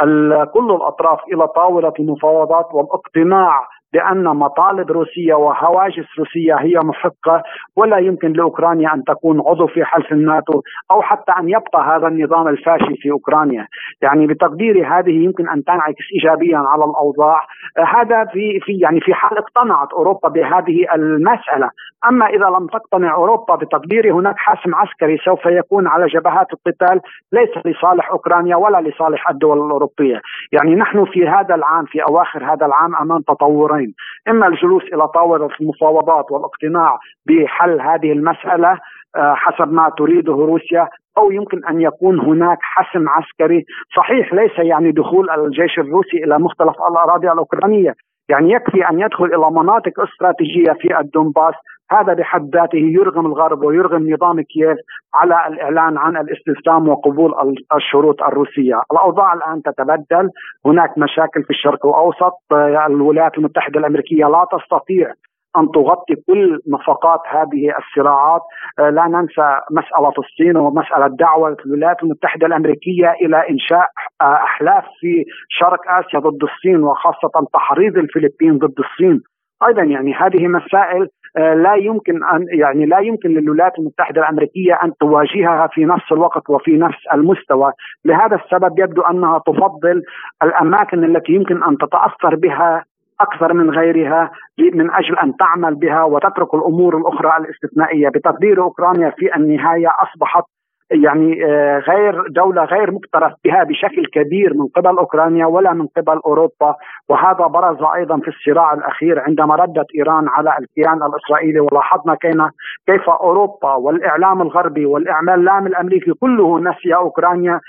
كل الأطراف إلى طاولة المفاوضات والاقتناع بأن مطالب روسيا وهواجس روسيا هي محقة، ولا يمكن لأوكرانيا أن تكون عضو في حلف الناتو أو حتى أن يبقى هذا النظام الفاشي في أوكرانيا. يعني بتقديري هذه يمكن أن تنعكس إيجابيا على الأوضاع، هذا في في يعني في حال اقتنعت أوروبا بهذه المسألة. أما إذا لم تقتنع أوروبا بتقديري هناك حاسم عسكري سوف يكون على جبهات القتال، ليس لصالح أوكرانيا ولا لصالح الدول الأوروبية. يعني نحن في هذا العام في أواخر هذا العام أمام تطورين، إما الجلوس إلى طاولة المفاوضات والاقتناع بحل هذه المسألة حسب ما تريده روسيا، أو يمكن أن يكون هناك حسم عسكري. صحيح ليس يعني دخول الجيش الروسي إلى مختلف الأراضي الأوكرانية، يعني يكفي أن يدخل إلى مناطق استراتيجية في الدنباس، هذا بحد ذاته يرغم الغرب ويرغم نظام كييف على الإعلان عن الاستسلام وقبول الشروط الروسية. الأوضاع الآن تتبدل، هناك مشاكل في الشرق الأوسط، الولايات المتحدة الأمريكية لا تستطيع أن تغطي كل نفقات هذه الصراعات. لا ننسى مسألة الصين ومسألة دعوة الولايات المتحدة الأمريكية إلى إنشاء أحلاف في شرق آسيا ضد الصين، وخاصة تحريض الفلبين ضد الصين. أيضا يعني هذه مسائل لا يمكن أن يعني لا يمكن للولايات المتحدة الأمريكية أن تواجهها في نفس الوقت وفي نفس المستوى. لهذا السبب يبدو أنها تفضل الأماكن التي يمكن أن تتأثر بها أكثر من غيرها من أجل أن تعمل بها وتترك الأمور الأخرى الاستثنائية. بتقدير أوكرانيا في النهاية أصبحت يعني غير دولة غير مكترث بها بشكل كبير من قبل أوكرانيا ولا من قبل أوروبا، وهذا برز أيضا في الصراع الأخير عندما ردت إيران على الكيان الإسرائيلي، ولاحظنا كيف أوروبا والإعلام الغربي والإعلام الأمريكي كله نسي أوكرانيا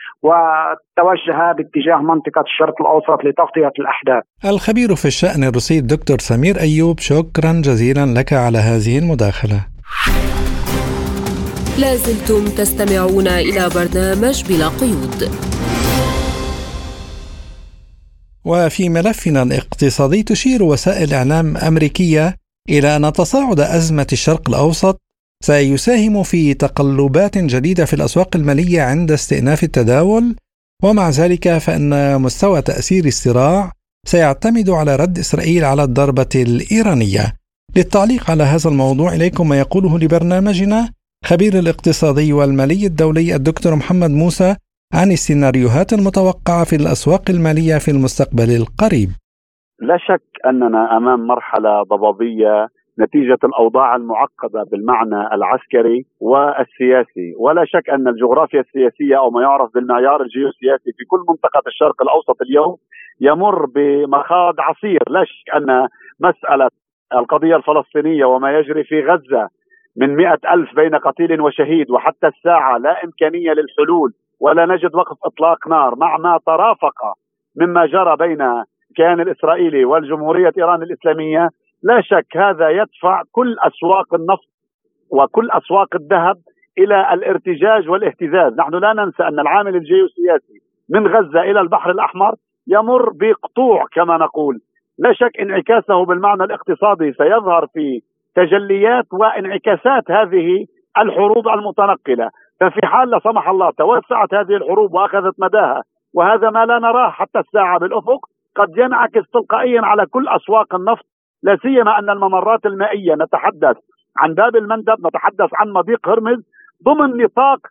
وتوجه باتجاه منطقة الشرق الأوسط لتغطية الأحداث. الخبير في الشأن الروسي الدكتور سمير أيوب، شكرا جزيلا لك على هذه المداخلة. لازلتم تستمعون إلى برنامج بلا قيود. وفي ملفنا الاقتصادي تشير وسائل إعلام أمريكية إلى أن تصاعد أزمة الشرق الأوسط سيساهم في تقلبات جديدة في الأسواق المالية عند استئناف التداول، ومع ذلك فإن مستوى تأثير الصراع سيعتمد على رد إسرائيل على الضربة الإيرانية. للتعليق على هذا الموضوع إليكم ما يقوله لبرنامجنا خبير الاقتصادي والمالي الدولي الدكتور محمد موسى عن السيناريوهات المتوقعة في الأسواق المالية في المستقبل القريب. لا شك أننا أمام مرحلة ضبابية نتيجة الأوضاع المعقدة بالمعنى العسكري والسياسي، ولا شك أن الجغرافيا السياسية أو ما يعرف بالمعيار الجيوسياسي في كل منطقة الشرق الأوسط اليوم يمر بمخاض عصير. لا شك أن مسألة القضية الفلسطينية وما يجري في غزة من مئة ألف بين قتيل وشهيد وحتى الساعة لا إمكانية للحلول ولا نجد وقف إطلاق نار، مع ما ترافق مما جرى بين الكيان الإسرائيلي والجمهورية إيران الإسلامية، لا شك هذا يدفع كل أسواق النفط وكل أسواق الذهب إلى الارتجاج والاهتزاز. نحن لا ننسى أن العامل الجيوسياسي من غزة إلى البحر الأحمر يمر بقطوع كما نقول. لا شك انعكاسه بالمعنى الاقتصادي سيظهر في تجليات وانعكاسات هذه الحروب المتنقلة. ففي حال لا سمح الله توسعت هذه الحروب وأخذت مداها، وهذا ما لا نراه حتى الساعة بالأفق، قد ينعكس تلقائيا على كل أسواق النفط، لا سيما أن الممرات المائية نتحدث عن باب المندب، نتحدث عن مضيق هرمز ضمن نطاق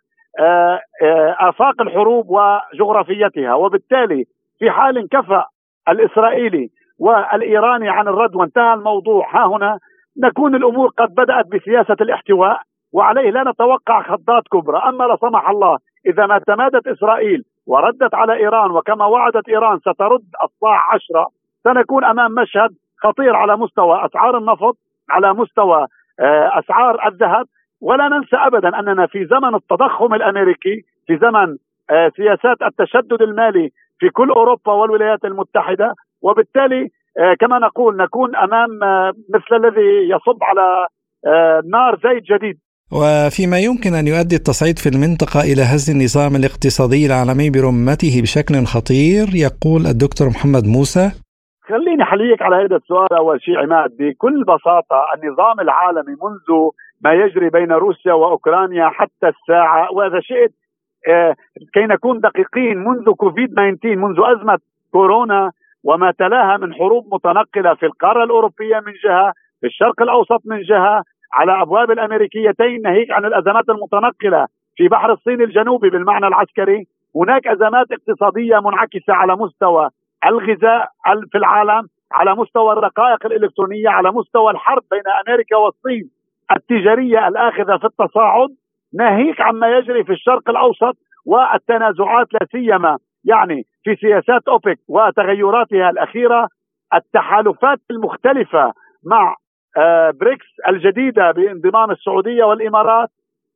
آفاق الحروب وجغرافيتها. وبالتالي في حال انكفأ الإسرائيلي والإيراني عن الرد وانتهى الموضوع ها هنا، نكون الأمور قد بدأت بسياسة الاحتواء، وعليه لا نتوقع خضات كبرى. أما لا سمح الله إذا ما تمادت إسرائيل وردت على إيران وكما وعدت إيران سترد الصاع عشرة، سنكون أمام مشهد خطير على مستوى أسعار النفط، على مستوى أسعار الذهب. ولا ننسى أبدا أننا في زمن التضخم الأمريكي، في زمن سياسات التشدد المالي في كل أوروبا والولايات المتحدة، وبالتالي كما نقول نكون أمام مثل الذي يصب على نار زيت جديد. وفيما يمكن أن يؤدي التصعيد في المنطقة إلى هز النظام الاقتصادي العالمي برمته بشكل خطير، يقول الدكتور محمد موسى. خليني حليك على هذا السؤال. أول شيء عماد، بكل بساطة النظام العالمي منذ ما يجري بين روسيا وأوكرانيا حتى الساعة، وإذا شئت آه كي نكون دقيقين، منذ كوفيد تسعة عشر، منذ أزمة كورونا وما تلاها من حروب متنقلة في القارة الأوروبية من جهة، في الشرق الأوسط من جهة، على أبواب الأمريكيتين، ناهيك عن الأزمات المتنقلة في بحر الصين الجنوبي بالمعنى العسكري. هناك أزمات اقتصادية منعكسة على مستوى الغذاء في العالم، على مستوى الرقائق الإلكترونية، على مستوى الحرب بين أمريكا والصين التجارية الآخذة في التصاعد، ناهيك عما يجري في الشرق الأوسط والتنازعات لا سيما يعني في سياسات أوبك وتغيراتها الأخيرة، التحالفات المختلفة مع بريكس الجديدة بانضمام السعودية والإمارات،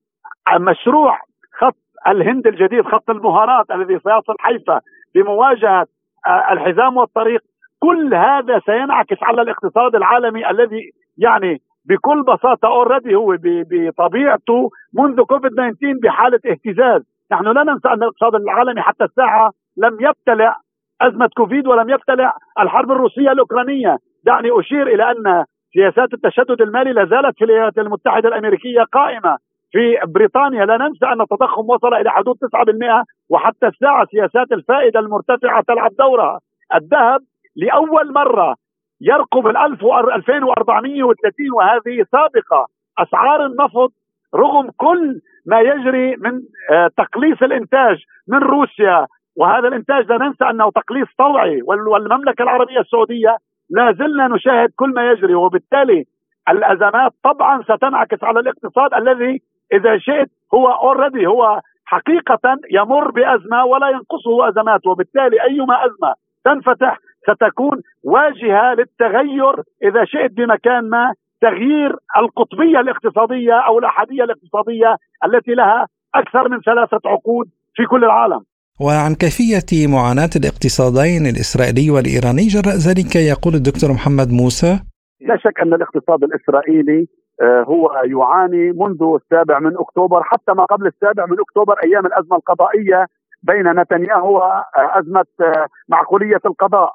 مشروع خط الهند الجديد، خط المهارات الذي سيصل حيفا بمواجهة الحزام والطريق. كل هذا سينعكس على الاقتصاد العالمي الذي يعني بكل بساطة أوريدي هو بطبيعته منذ كوفيد تسعة عشر بحالة اهتزاز. نحن لا ننسى أن الاقتصاد العالمي حتى الساعة لم يبتلع أزمة كوفيد ولم يبتلع الحرب الروسية الأوكرانية. دعني أشير إلى أن سياسات التشدد المالي لا زالت في الولايات المتحدة الأمريكية قائمة. في بريطانيا لا ننسى أن التضخم وصل إلى حدود تسعة بالمئة، وحتى الساعة سياسات الفائدة المرتفعة تلعب دورها. الذهب لأول مرة يرقب ألفين وأربعمئة وثلاثين وهذه سابقة. أسعار النفط رغم كل ما يجري من تقليص الإنتاج من روسيا، وهذا الإنتاج لا ننسى أنه تقليص طوعي، والمملكة العربية السعودية لا زلنا نشاهد كل ما يجري. وبالتالي الأزمات طبعا ستنعكس على الاقتصاد الذي إذا شئت هو أوريدي هو حقيقة يمر بأزمة ولا ينقصه أزمات، وبالتالي أيما أزمة تنفتح ستكون واجهة للتغير إذا شئت بمكان ما، تغيير القطبية الاقتصادية أو الأحادية الاقتصادية التي لها أكثر من ثلاثة عقود في كل العالم. وعن كيفية معاناة الاقتصادين الإسرائيلي والإيراني جراء ذلك يقول الدكتور محمد موسى. لا شك أن الاقتصاد الإسرائيلي هو يعاني منذ السابع من أكتوبر، حتى ما قبل السابع من أكتوبر أيام الأزمة القضائية بين نتنياهو وأزمة معقولية القضاء.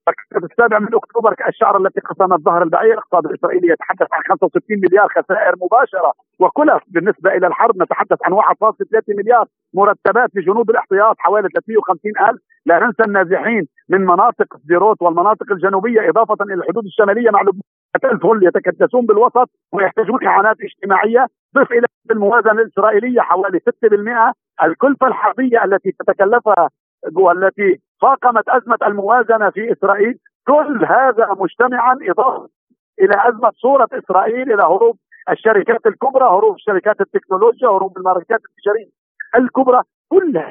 السابع من أكتوبر كالشعر التي قسمت ظهر البعير. الاقتصاد الإسرائيلي يتحدث عن خمسة وستين مليار خسائر مباشرة وكلف بالنسبة إلى الحرب، نتحدث عن واحد فاصلة ثلاثة مليار مرتبات في جنوب الاحتياط حوالي ثلاثمئة وخمسين ألف. لا ننسى النازحين من مناطق سديروت والمناطق الجنوبية إضافة إلى الحدود الشمالية مع لبنان ألف يتكدسون بالوسط ويحتاجون إعانات اجتماعية. ضف إلى الموازنة الإسرائيلية حوالي ستة بالمئة الكلفة الحربية التي تتكلفها والتي فاقمت أزمة الموازنة في إسرائيل. كل هذا مجتمعا إضافة إلى أزمة صورة إسرائيل إلى هروب الشركات الكبرى، هروب شركات التكنولوجيا، هروب الماركات التجارية الكبرى. كلها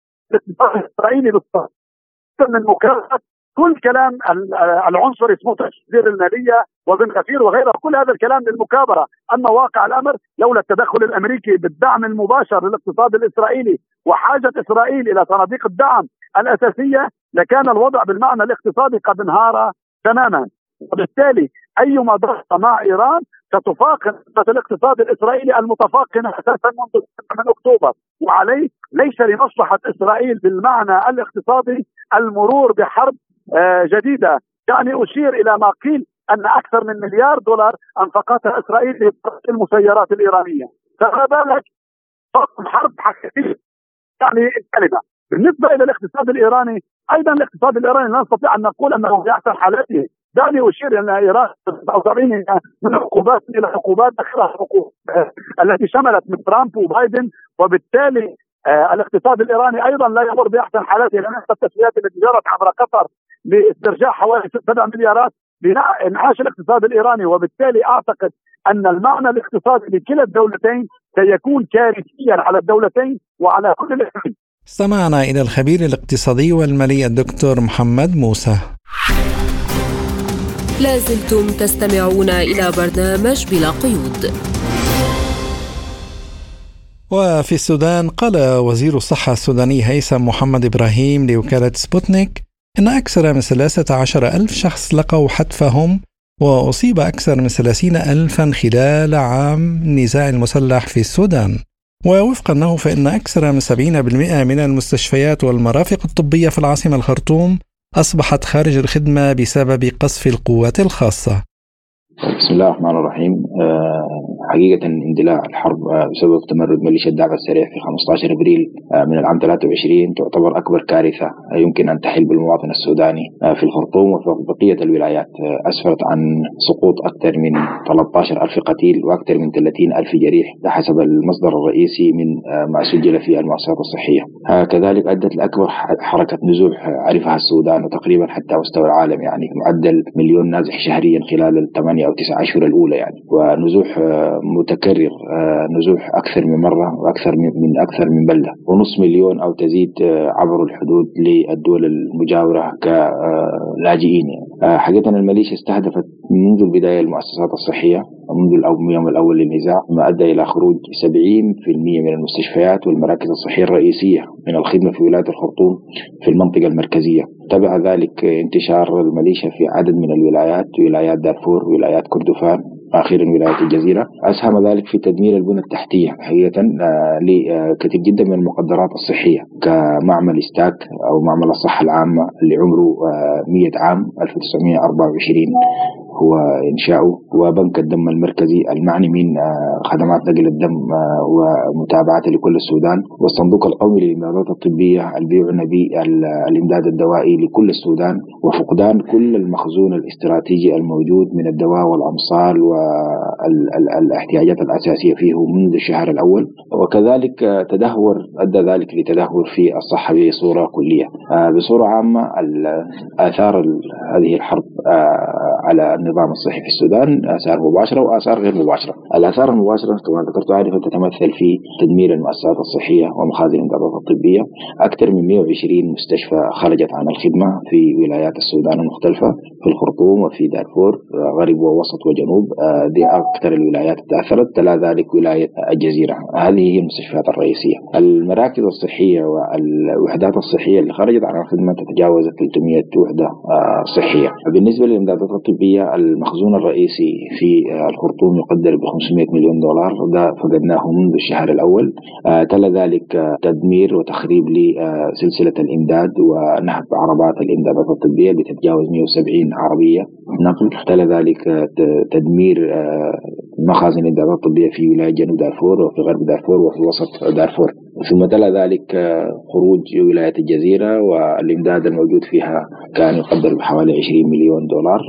الإسرائيلي بالصراحة من مكافأة كل كلام العنصر اسمه تشديد المالية وبن غفير وغيره، كل هذا الكلام للمكابرة. أما واقع الأمر لولا التدخل الأمريكي بالدعم المباشر للاقتصاد الإسرائيلي وحاجة إسرائيل إلى صناديق الدعم الأساسية لكان الوضع بالمعنى الاقتصادي قد انهار تماما. وبالتالي أيما ضغط مع إيران ستفاقم الاقتصاد الإسرائيلي المتفاقم أساسا منذ من أكتوبر، وعليه ليس لمصلحة إسرائيل بالمعنى الاقتصادي المرور بحرب جديدة. يعني أشير إلى ما قيل أن أكثر من مليار دولار أنفقتها إسرائيل لتقتل المسيرات الإيرانية، فما بالك حرب حقيقية. يعني الكلمة بالنسبة إلى الاقتصاد الإيراني، أيضا الاقتصاد الإيراني لا نستطيع أن نقول أنه في أحسن حالاته. دعني أشير أن إيران تسعة وسبعين من عقوبات إلى عقوبات أخرى التي شملت من ترامب وبايدن، وبالتالي آه الاقتصاد الإيراني أيضا لا يمر بأحسن حالاته، لأن التسويات التي جرت عبر قطر لاسترجاع حوالي سبع مليارات بناء انعاش الاقتصاد الإيراني. وبالتالي أعتقد أن المعنى الاقتصادي لكلا الدولتين سيكون كارثيا على الدولتين وعلى كل الاثنين. استمعنا إلى الخبير الاقتصادي والمالي الدكتور محمد موسى. لازلتم تستمعون إلى برنامج بلا قيود. وفي السودان قال وزير الصحة السوداني هيثم محمد إبراهيم لوكالة سبوتنيك إن أكثر من ثلاثة عشر ألف شخص لقوا حتفهم، وأصيب أكثر من ثلاثين ألفا خلال عام النزاع المسلح في السودان. ووفقا له فإن أكثر من سبعين بالمئة من المستشفيات والمرافق الطبية في العاصمة الخرطوم أصبحت خارج الخدمة بسبب قصف القوات الخاصة. بسم الله الرحمن الرحيم. أه حقيقة اندلاع الحرب أه بسبب تمرد ميليشيا الدعم السريع في خمسة عشر أبريل أه من العام ثلاثة وعشرين تعتبر أكبر كارثة أه يمكن أن تحل بالمواطن السوداني أه في الخرطوم وفي بقية الولايات. أه أسفرت عن سقوط أكثر من ثلاثة عشر ألف قتيل وأكثر من ثلاثين ألف جريح، حسب المصدر الرئيسي من أه ما سجل في المؤسسات الصحية. أه كذلك أدت لأكبر حركة نزوح عرفها السودان وتقريبا حتى مستوى العالم، يعني معدل مليون نازح شهريا خلال الثمانية أو تسعة أشهر الأولى يعني، ونزوح متكرر، نزوح أكثر من مرة وأكثر من أكثر من بلدة، ونص مليون أو تزيد عبر الحدود للدول المجاورة كلاجئين يعني. حقيقة الميليشيا استهدفت منذ البداية المؤسسات الصحية منذ اليوم الأول للنزاع، ما أدى إلى خروج سبعين بالمئة من المستشفيات والمراكز الصحية الرئيسية من الخدمة في ولاية الخرطوم في المنطقة المركزية. تبع ذلك انتشار الميليشيا في عدد من الولايات، ولايات دارفور، ولايات كردفان، أخيرا ولاية الجزيرة. أسهم ذلك في تدمير البنى التحتية حقيقة لكثير جدا من المقدرات الصحية، كمعمل استاك أو معمل الصحة العامة اللي عمره مئة عام ألف وتسعمئة وأربعة وعشرين هو إنشاؤه، وبنك الدم المركزي المعني من خدمات نقل الدم ومتابعته لكل السودان، والصندوق القومي للإمدادات الطبية اللي بيعنى بالإمداد الدوائي لكل السودان، وفقدان كل المخزون الاستراتيجي الموجود من الدواء والأمصال والاحتياجات الأساسية فيه منذ الشهر الأول. وكذلك تدهور أدى ذلك لتدهور في الصحة بصورة كلية. بصورة عامة آثار هذه الحرب على النظام الصحي في السودان آثار مباشرة وآثار غير مباشرة. الآثار المباشرة كما ذكرت عارفة تتمثل في تدمير المؤسسات الصحية ومخازن الإمدادات الطبية. أكثر من مئة وعشرين مستشفى خرجت عن الخدمة في ولايات السودان المختلفة، في الخرطوم وفي دارفور، غرب ووسط وجنوب، دي أكثر الولايات تأثرت. تلا ذلك ولاية الجزيرة. هذه هي المستشفيات الرئيسية. المراكز الصحية والوحدات الصحية اللي خرجت عن الخدمة تتجاوز ثلاثمئة وحدة صحية. بالنسبة للإمدادات الطبية، المخزون الرئيسي في الخرطوم يقدر ب خمسمئة مليون دولار، ده فقدناه منذ الشهر الأول. تلا ذلك تدمير وتخريب لسلسلة الإمداد ونهب عربات الإمدادات الطبية بتتجاوز مئة وسبعين عربية نقل. تلا ذلك تدمير مخازن الإمدادات الطبية في ولاية جنوب دارفور وفي غرب دارفور وفي وسط دارفور. ثم تلا ذلك خروج ولاية الجزيرة والإمداد الموجود فيها كان يقدر بحوالي عشرين مليون دولار،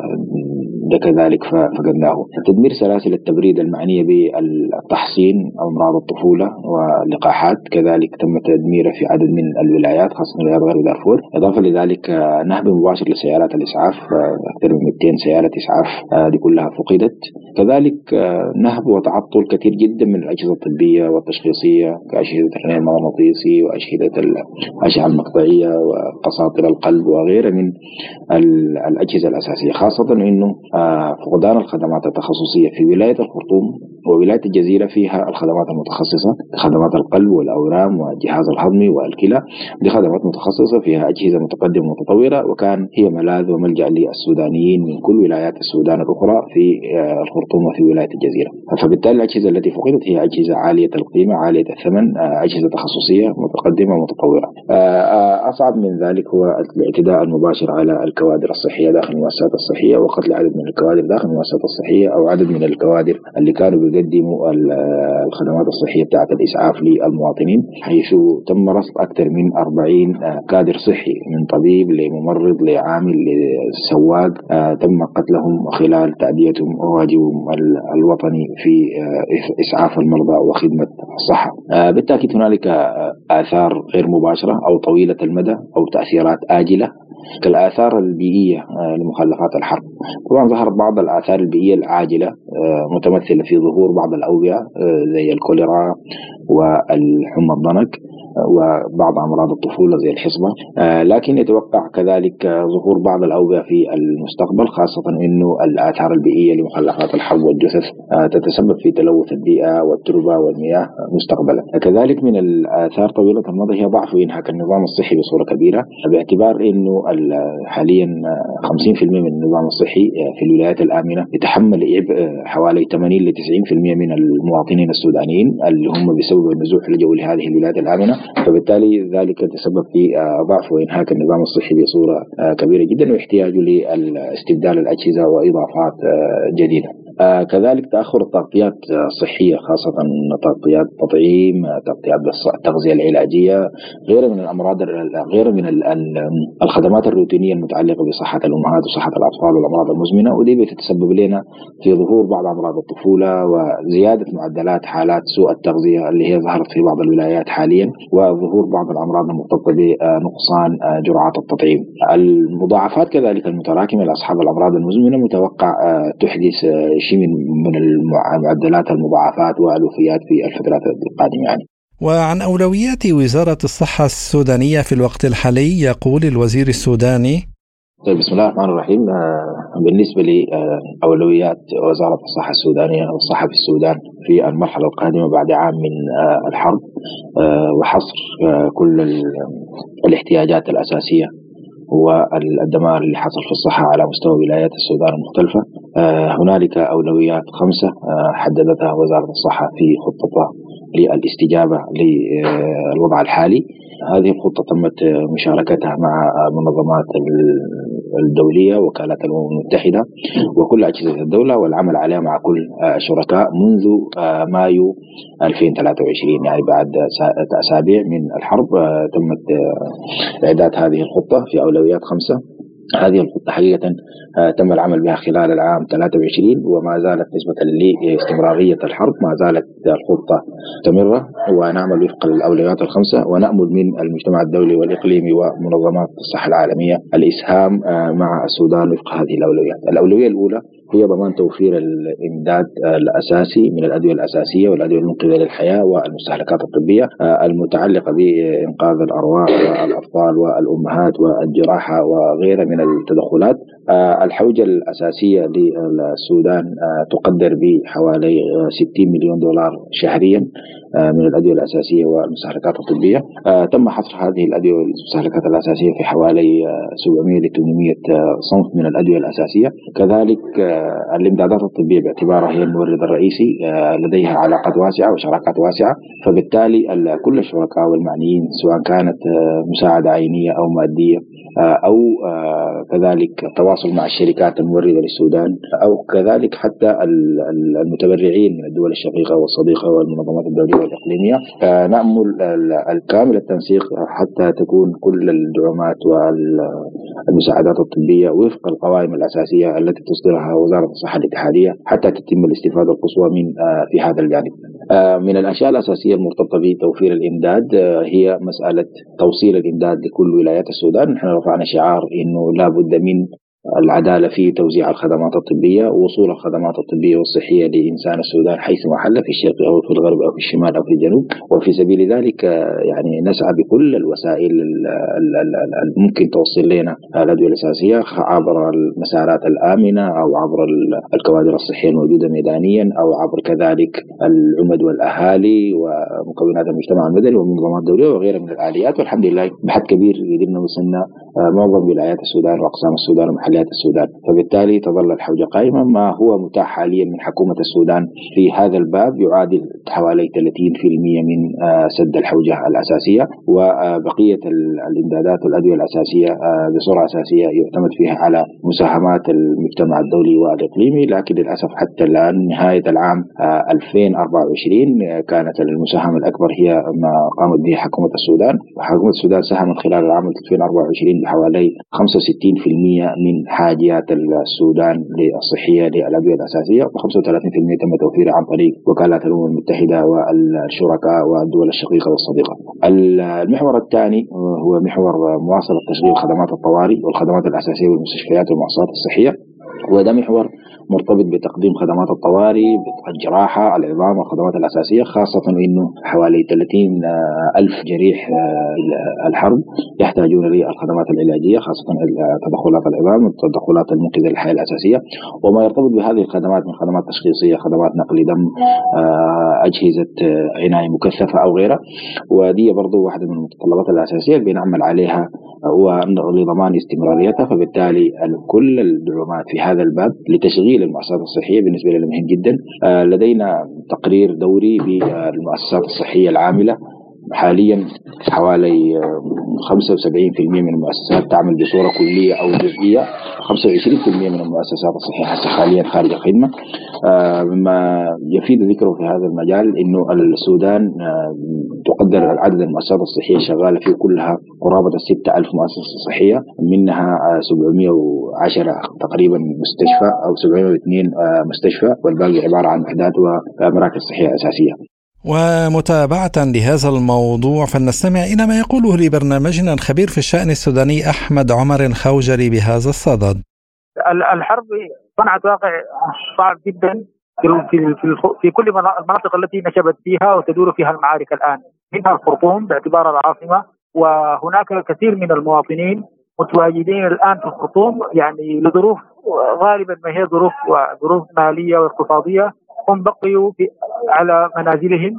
ده كذلك فقدناه. تدمير سلاسل التبريد المعنية بالتحصين أو أمراض الطفولة واللقاحات كذلك تم تدميره في عدد من الولايات خاصة ولايات غرب دارفور. إضافة لذلك نهب مباشر لسيارات الإسعاف، أكثر من مئتين سيارة إسعاف دي كلها فقدت. كذلك نهب وتعطل كثير جدا من الأجهزة الطبية والتشخيصية كأجهزة الرنين المغناطيسي وأجهزة الأشعة المقطعية وقساطر القلب وغيرها من الأجهزة الأساسية، خاصة إنه فقدان الخدمات التخصصية في ولاية الخرطوم وولاية الجزيرة فيها الخدمات المتخصصة، خدمات القلب والأورام والجهاز الهضمي والكلى، دي خدمات متخصصة فيها أجهزة متقدمة ومتطورة، وكان هي ملاذ وملجأ للسودانيين من كل ولايات السودان الأخرى في الخرطوم وفي ولاية الجزيرة. فبالتالي الأجهزة التي فقدت هي أجهزة عالية القيمة عالية الثمن، أجهزة تخصصية متقدمة ومتطورة. أصعب من ذلك هو الاعتداء المباشر على الكوادر الصحية داخل المؤسسات الصحية، وقتل عدد من الكوادر داخل المؤسسات الصحية أو عدد من الكوادر اللي كانوا يقدموا الخدمات الصحية بتاعة الإسعاف للمواطنين، حيث تم رصد أكثر من أربعين كادر صحي من طبيب لممرض لعامل لسواق تم قتلهم خلال تأديتهم واجبهم الوطني في إسعاف المرضى وخدمة الصحة. بالتأكيد هنالك آثار غير مباشرة أو طويلة المدى أو تأثيرات آجلة كالآثار البيئية لمخلفات الحرب. طبعا ظهرت بعض الآثار البيئية العاجلة متمثلة في ظهور بعض الأوبئة زي الكوليرا والحمى الضنك وبعض أمراض الطفولة زي الحصبة، لكن يتوقع كذلك ظهور بعض الأوبئة في المستقبل، خاصة أنه الآثار البيئية لمخلفات الحرب والجثث تتسبب في تلوث البيئة والتربة والمياه مستقبلا. كذلك من الآثار طويلة المدى هي ضعف وإنهاك النظام الصحي بصورة كبيرة، باعتبار أنه حاليا خمسين بالمئة من النظام الصحي في الولايات الآمنة يتحمل حوالي ثمانين إلى تسعين بالمئة من المواطنين السودانيين اللي هم بسبب النزوح لجوا لهذه الولايات الآمنة، فبالتالي ذلك تسبب في ضعف وإنهاك النظام الصحي بصورة كبيرة جدا واحتياجه لاستبدال الأجهزة وإضافات جديدة. آه كذلك تأخر التغطيات الصحية، خاصة تغطيات تطعيم، تغطيات التغذية العلاجية، غير من الأمراض غير من الخدمات الروتينية المتعلقة بصحة الأمهات وصحة الأطفال والأمراض المزمنة، ودي بتتسبب لنا في ظهور بعض أمراض الطفولة وزيادة معدلات حالات سوء التغذية اللي هي ظهرت في بعض الولايات حاليا، وظهور بعض الأمراض المرتبطة بنقصان جرعات التطعيم. المضاعفات كذلك المتراكمة لأصحاب الأمراض المزمنة متوقع تحدث شيء من من المعدلات المضاعفات والوفيات في الفترات القادمة يعني. وعن أولويات وزارة الصحة السودانية في الوقت الحالي يقول الوزير السوداني: طيب بسم الله الرحمن الرحيم. بالنسبة لأولويات وزارة الصحة السودانية والصحة في السودان في المرحلة القادمة بعد عام من الحرب وحصر كل الاحتياجات الأساسية والدمار اللي حصل في الصحة على مستوى ولايات السودان المختلفة، هنالك أولويات خمسة حددتها وزارة الصحة في خطتها للاستجابة للوضع الحالي. هذه الخطة تمت مشاركتها مع منظمات الدولية وكالات الأمم المتحدة وكل أجهزة الدولة، والعمل عليها مع كل الشركاء منذ مايو ألفين وثلاثة وعشرين، يعني بعد أسابيع من الحرب تمت إعداد هذه الخطة في أولويات خمسة. هذه الخطة حقيقة تم العمل بها خلال العام ثلاثة وعشرين، وما زالت نسبة لاستمرارية الحرب ما زالت الخطة مستمرة، ونعمل وفق الأولويات الخمسة، ونأمل من المجتمع الدولي والإقليمي ومنظمات الصحة العالمية الإسهام مع السودان وفق هذه الأولويات. الأولوية الأولى هي ضمان توفير الإمداد الأساسي من الأدوية الأساسية والأدوية المنقذة للحياة والمستهلكات الطبية المتعلقة بإنقاذ الأرواح والأطفال والأمهات والجراحة وغيرها من التدخلات. الحوجة الأساسية للسودان تقدر بحوالي ستين مليون دولار شهريا من الأدوية الأساسية والمستهلكات الطبية. تم حصر هذه الأدوية والمستهلكات الأساسية في حوالي سبعمائة إلى ثمانمائة صنف من الأدوية الأساسية. كذلك الإمدادات الطبية باعتبارها هي المورد الرئيسي لديها علاقات واسعة وشراكات واسعة، فبالتالي كل الشركاء والمعنيين سواء كانت مساعدة عينية أو مادية أو كذلك التواصل مع الشركات الموردة للسودان أو كذلك حتى المتبرعين من الدول الشقيقة والصديقة والمنظمات الدولية والإقليمية، نأمل الكامل التنسيق حتى تكون كل الدعومات والمساعدات الطبية وفق القوائم الأساسية التي تصدرها وزارة الصحة الاتحادية حتى تتم الاستفادة القصوى من في هذا الجانب. من الأشياء الأساسية المرتبطة بتوفير الإمداد هي مسألة توصيل الإمداد لكل ولايات السودان. نحن رفعنا شعار إنه لا بد من العدالة في توزيع الخدمات الطبية ووصول الخدمات الطبية والصحية لإنسان السودان حيث ما حل في الشرق أو في الغرب أو في الشمال أو في الجنوب، وفي سبيل ذلك يعني نسعى بكل الوسائل الممكن توصل لنا الأدوية الأساسية عبر المسارات الآمنة أو عبر الكوادر الصحية الموجودة ميدانيا أو عبر كذلك العمد والأهالي ومكونات المجتمع المدني والمنظمات الدولية وغيرها من الآليات. والحمد لله بحد كبير قدرنا وصلنا معظم ولايات السودان وأقسام السودان ومحل محليات السودان. فبالتالي تظل الحوجة قائمة. ما هو متاح حاليا من حكومة السودان في هذا الباب يعادل حوالي ثلاثين بالمئة من سد الحوجة الأساسية، وبقية الإمدادات والأدوية الأساسية بصورة أساسية يعتمد فيها على مساهمات المجتمع الدولي والإقليمي. لكن للأسف حتى الآن نهاية العام ألفين وأربعة وعشرين كانت المساهمة الأكبر هي ما قامت به حكومة السودان، وحكومة السودان ساهمت خلال العام ألفين وأربعة وعشرين بحوالي خمسة وستين بالمئة من حاجيات السودان الصحية للأدوية الأساسية، وخمسة وثلاثين بالمئة تم توفيرها عن طريق وكالات الأمم المتحدة والشركاء والدول الشقيقة والصديقة. المحور الثاني هو محور مواصلة تشغيل خدمات الطوارئ والخدمات الأساسية والمستشفيات والمؤسسات الصحية، وده محور مرتبط بتقديم خدمات الطوارئ، الجراحة، العظام والخدمات الأساسية، خاصة أنه حوالي ثلاثين ألف جريح الحرب يحتاجون للخدمات العلاجية، خاصة تدخلات العظام والتدخلات المنقذة للحياة الأساسية. وما يرتبط بهذه الخدمات من خدمات تشخيصية، خدمات نقل دم، أجهزة عناية مكثفة أو غيرها، ودي برضو واحدة من المتطلبات الأساسية اللي بنعمل عليها ولضمان استمراريتها. فبالتالي كل الدعومات في هذا الباب لتشغيل المؤسسات الصحية بالنسبة لنا مهم جدا. لدينا تقرير دوري بالمؤسسات الصحية العاملة، حاليا حوالي خمسة وسبعين بالمئة من المؤسسات تعمل بصورة كلية أو جزئية، خمسة وعشرين بالمئة من المؤسسات الصحية حاليا خارج الخدمة. مما يفيد ذكره في هذا المجال إنه السودان تقدر عدد المؤسسات الصحية شغالة فيه كلها قرابة الستة ألف مؤسسة صحية، منها سبعمئة وعشرة تقريبا مستشفى أو سبعمئة واثنين مستشفى، والباقي عبارة عن وحدات ومراكز صحية أساسية. ومتابعة لهذا الموضوع فلنستمع إلى ما يقوله لبرنامجنا الخبير في الشأن السوداني أحمد عمر الخوجري بهذا الصدد. الحرب صنعت واقع صعب جدا في في في كل المناطق التي نشبت فيها وتدور فيها المعارك الآن، منها الخرطوم باعتبار العاصمة، وهناك كثير من المواطنين متواجدين الآن في الخرطوم يعني لظروف غالبا ما هي ظروف وظروف مالية واقتصادية، هم بقيوا على منازلهم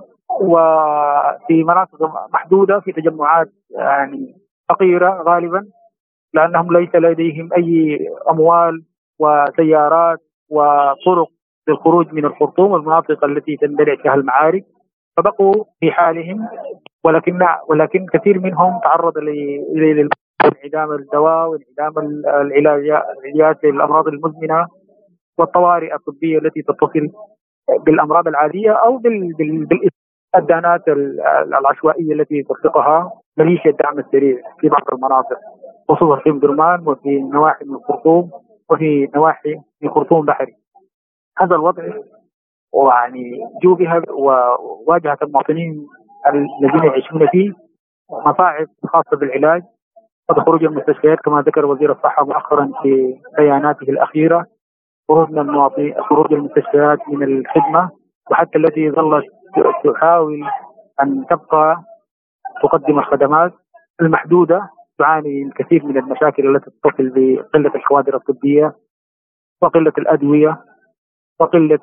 وفي مناطق محدودة في تجمعات يعني فقيرة غالبا، لأنهم ليس لديهم أي أموال وسيارات وطرق للخروج من الخرطوم والمناطق التي تندلع فيها المعارك، فبقوا في حالهم. ولكن ولكن كثير منهم تعرض لانعدام الدواء وانعدام العلاجات للأمراض المزمنة والطوارئ الطبية التي تتصل بالأمراض العادية أو بالإدانات العشوائية التي تطلقها ميليشيا الدعم السريع في بعض المناطق، خصوصا في درمان وفي نواحي من الخرطوم وفي نواحي من خرطوم بحري. هذا الوضع ويعني جوبها وواجهت المواطنين الذين يعيشون فيه مصاعب خاصة بالعلاج وخروج المستشفيات كما ذكر وزير الصحة مؤخرا في بياناته الأخيرة، خروج من المواطنين خروج المستشفيات من الخدمة، وحتى التي ظلت تحاول أن تبقى تقدم الخدمات المحدودة تعاني الكثير من المشاكل التي تتصل بقلة الكوادر الطبية وقلة الأدوية وقلة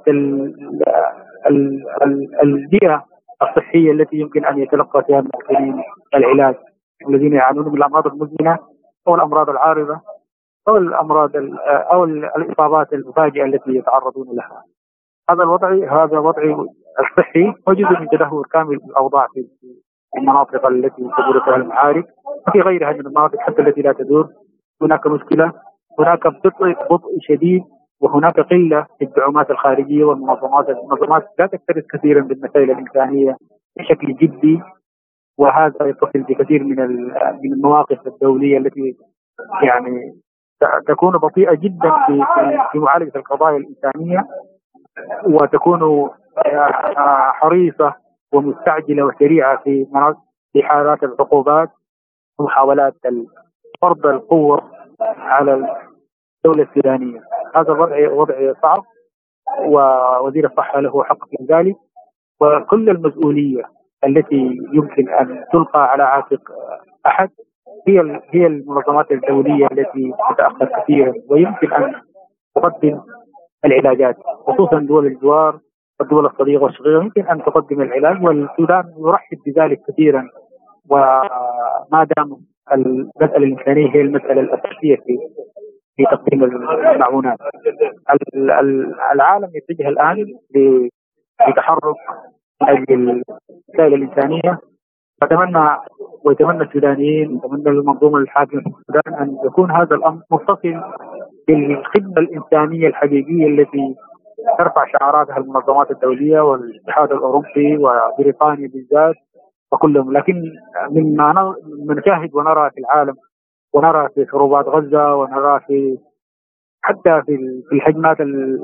البيئة الصحية التي يمكن أن يتلقى فيها المواطنين العلاج الذين يعانون من الأمراض المزمنة أو الأمراض العارضة أو الأمراض أو الإصابات المفاجئة التي يتعرضون لها. هذا الوضع هذا وضع الصحي وجزء من تدهور كامل الأوضاع في المناطق التي تدور فيها المعارك وفي غيرها من المناطق حتى التي لا تدور. هناك مشكلة، هناك بطء بطء شديد، وهناك قلة في الدعومات الخارجية والمنظمات المنظمات لا تكترث كثيرا بالمسائل الإنسانية بشكل جدي، وهذا يتصل بكثير من من المواقف الدولية التي يعني تكون بطيئة جدا في في معالجة القضايا الإنسانية، وتكون حريصة ومستعجلة وسريعة في في حالات العقوبات ومحاولات فرض القوة على الدولة السودانية. هذا وضع وضع صعب، ووزير الصحة له حق في ذلك، وكل المسؤولية التي يمكن أن تلقى على عاتق أحد هي هي المنظمات الدولية التي تتأخر كثيرا ويمكن أن تقدم العلاجات، خصوصا دول الجوار والدول الصديقة والشقيقة يمكن أن تقدم العلاج، والسودان يرحب بذلك كثيرا، وما دام المسألة الإنسانية هي المسألة الأساسية في في تقديم المعونات. العالم يتجه الآن لتحرك من أجل الرسائل الإنسانية. أتمنى ويتمنى السودانيين ويتمنى المنظومة الحاكمة في السودان أن يكون هذا الأمر متصل بالخدمة الإنسانية الحقيقية التي ترفع شعاراتها المنظمات الدولية والاتحاد الأوروبي وبريطانيا بالذات وكلهم. لكن مما نشاهد ونرى في العالم ونرى في حروبات غزة ونرى في حتى في في الهجمات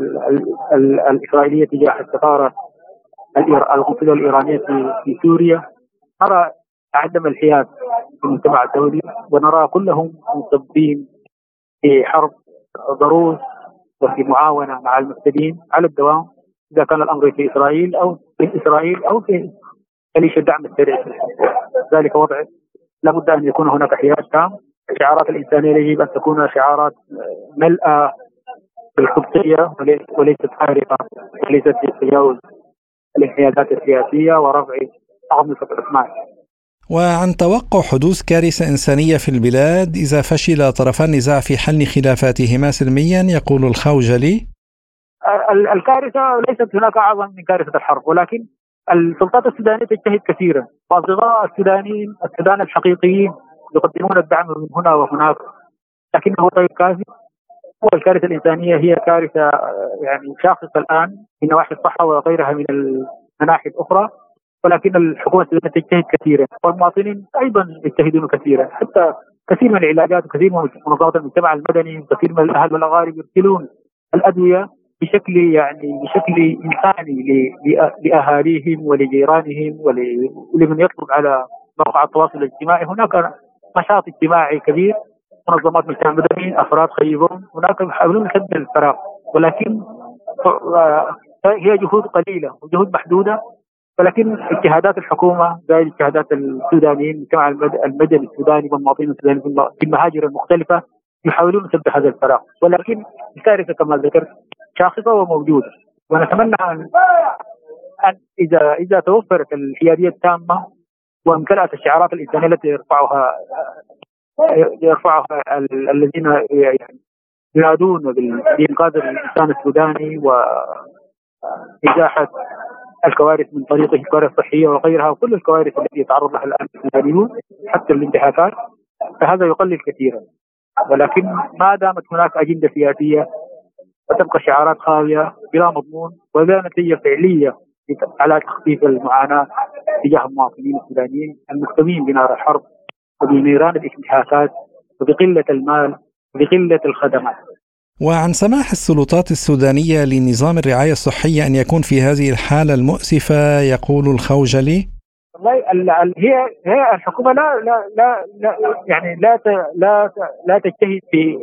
الإسرائيلية تجاه السفارة القنصلية الإيرانية في في سوريا، نرى عدم الحياد في المجتمع الدولي ونرى كلهم منصبين في حرب ضروس وفي معاونة مع المفسدين على الدوام، إذا كان الأمر في إسرائيل أو في إسرائيل أو في خليج الدعم السريع. ذلك وضع لابد أن يكون هناك حياد تام. الشعارات الإنسانية يجب أن تكون شعارات ملأة بالقدسية وليست خارقة وليست تجاوز الانحيازات السياسية ورفع أعمقة الأسماء. وعن توقع حدوث كارثة إنسانية في البلاد إذا فشل طرفا النزاع في حل خلافاتهما سلميا، يقول الخوجلي: الكارثة ليست هناك أعظم من كارثة الحرب، ولكن السلطات السودانية تجتهد كثيرا، وأصدقاء السودانيين السودان الحقيقيين يقدمون الدعم من هنا وهناك، لكنه غير كافي. والكارثة الإنسانية هي كارثة يعني شاخصة الآن من نواحي الصحة وغيرها من المناحي الأخرى، ولكن الحكومة السودانية تجتهد كثيرا والمواطنين أيضا يجتهدون كثيرا. حتى كثير من العلاجات وكثير من منظمات المجتمع المدني وكثير من الأهل والأغارب يرسلون الأدوية بشكل يعني بشكل إنساني لأهاليهم ولجيرانهم ولمن يطلب على مواقع التواصل الاجتماعي. هناك نشاط اجتماعي كبير، منظمات مجتمع مدني، أفراد خيرون، هناك يحاولون سد الفراغ، ولكن هي جهود قليلة وجهود محدودة. ولكن اجتهادات الحكومة زي اجتهادات السودانيين، المجتمع المدني السوداني والمواطنين السودانيين في المهاجر المختلفة يحاولون سد هذا الفراغ، ولكن الكارثة كما ذكرت شاخصة وموجودة. ونتمنى أن إذا إذا توفرت الحيادية التامة وامتلأت الشعارات الإنسانية التي يرفعها يرفعها الذين يعني ينادون بإنقاذ الإنسان السوداني وإزاحة الكوارث من طريق الكوارث الصحية وغيرها وكل الكوارث التي يتعرض لها الآن السودانيون حتى الانتهاكات، فهذا يقلل كثيرا. ولكن ما دامت هناك أجندة سياسية وتبقى شعارات خاوية بلا مضمون ولا نتيجة فعلية على تخفيف المعاناة تجاه المواطنين السودانيين المكتومين بنار الحرب وبنيران الانتهاكات وبقلة المال وبقلة الخدمات. وعن سماح السلطات السودانية لنظام الرعاية الصحية أن يكون في هذه الحالة المؤسفة، يقول الخوجلي: والله هي هي الحكومة لا لا لا, لا يعني لا لا لا تجتهد في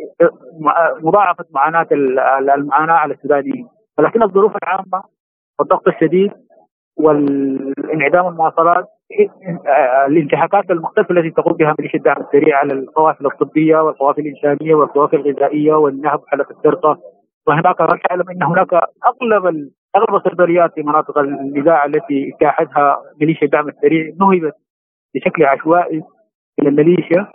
مضاعفة معاناة المعاناة على السودانيين، ولكن الظروف العامة والضغط الشديد والانعدام المواصلات، الانتهاكات المختلفة التي تقوم بها ميليشيا الدعم السريع على القوافل الطبية والقوافل الإنسانية والقوافل الغذائية والنهب حالة السرقة. وهناك نعلم أن هناك أغلب أغلب الصيدليات في مناطق النزاع التي اجتاحتها ميليشيا الدعم السريع نهبت بشكل عشوائي من الميليشيا،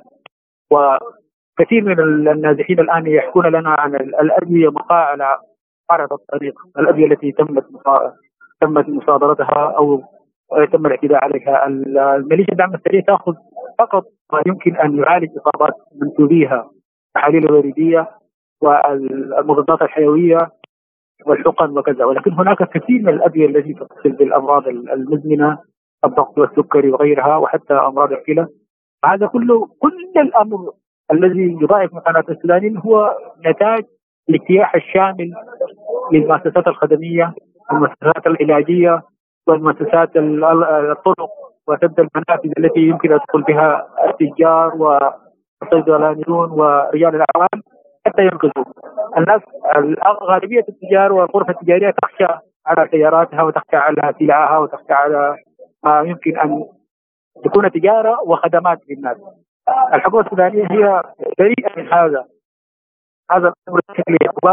وكثير من النازحين الآن يحكون لنا عن الأدوية مقاعة على عرض الطريق، الأدوية التي تمت تمت مصادرتها أو تم الاعتداء عليها. الميليشيا الدعم السريع تأخذ فقط ما يمكن أن يعالج إصابات منسوبيها، التحاليل الوردية والمضادات الحيوية والحقن وكذا، ولكن هناك كثير من الأدوية التي تصل بالأمراض المزمنة، الضغط والسكري وغيرها وحتى أمراض الكلى. هذا كله كل الأمر الذي يضاعف معاناة السودانيين هو نتاج الاجتياح الشامل للمؤسسات الخدمية، المؤسسات العلاجية والمؤسسات الطرق وسد المنافذ التي يمكن أن تدخل بها التجار والصيدلانيون ورجال الأعمال حتى ينقذوا الناس. غالبية التجار والغرف التجارية تخشى على سياراتها وتخشى على سلعها وتخشى على ما يمكن أن تكون تجارة وخدمات للناس. الحكومة السودانية هي بريئة من هذا هذا الأمر بشكل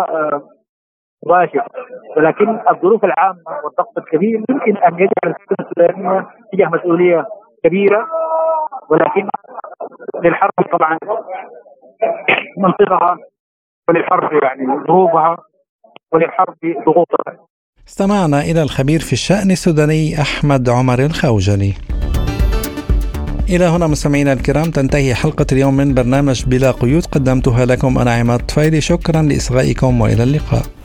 مباشر، ولكن الظروف العامة والضغط الكبير يمكن أن يجعل الحكومة السودانية تجاه مسؤولية كبيرة، ولكن للحرب طبعا منطقها وللحرب يعني ظروفها وللحرب ضغوطها. استمعنا إلى الخبير في الشأن السوداني أحمد عمر الخوجلي. إلى هنا مستمعينا الكرام تنتهي حلقة اليوم من برنامج بلا قيود، قدمتها لكم أنا عماد طفيلي. شكرا لإصغائكم وإلى اللقاء.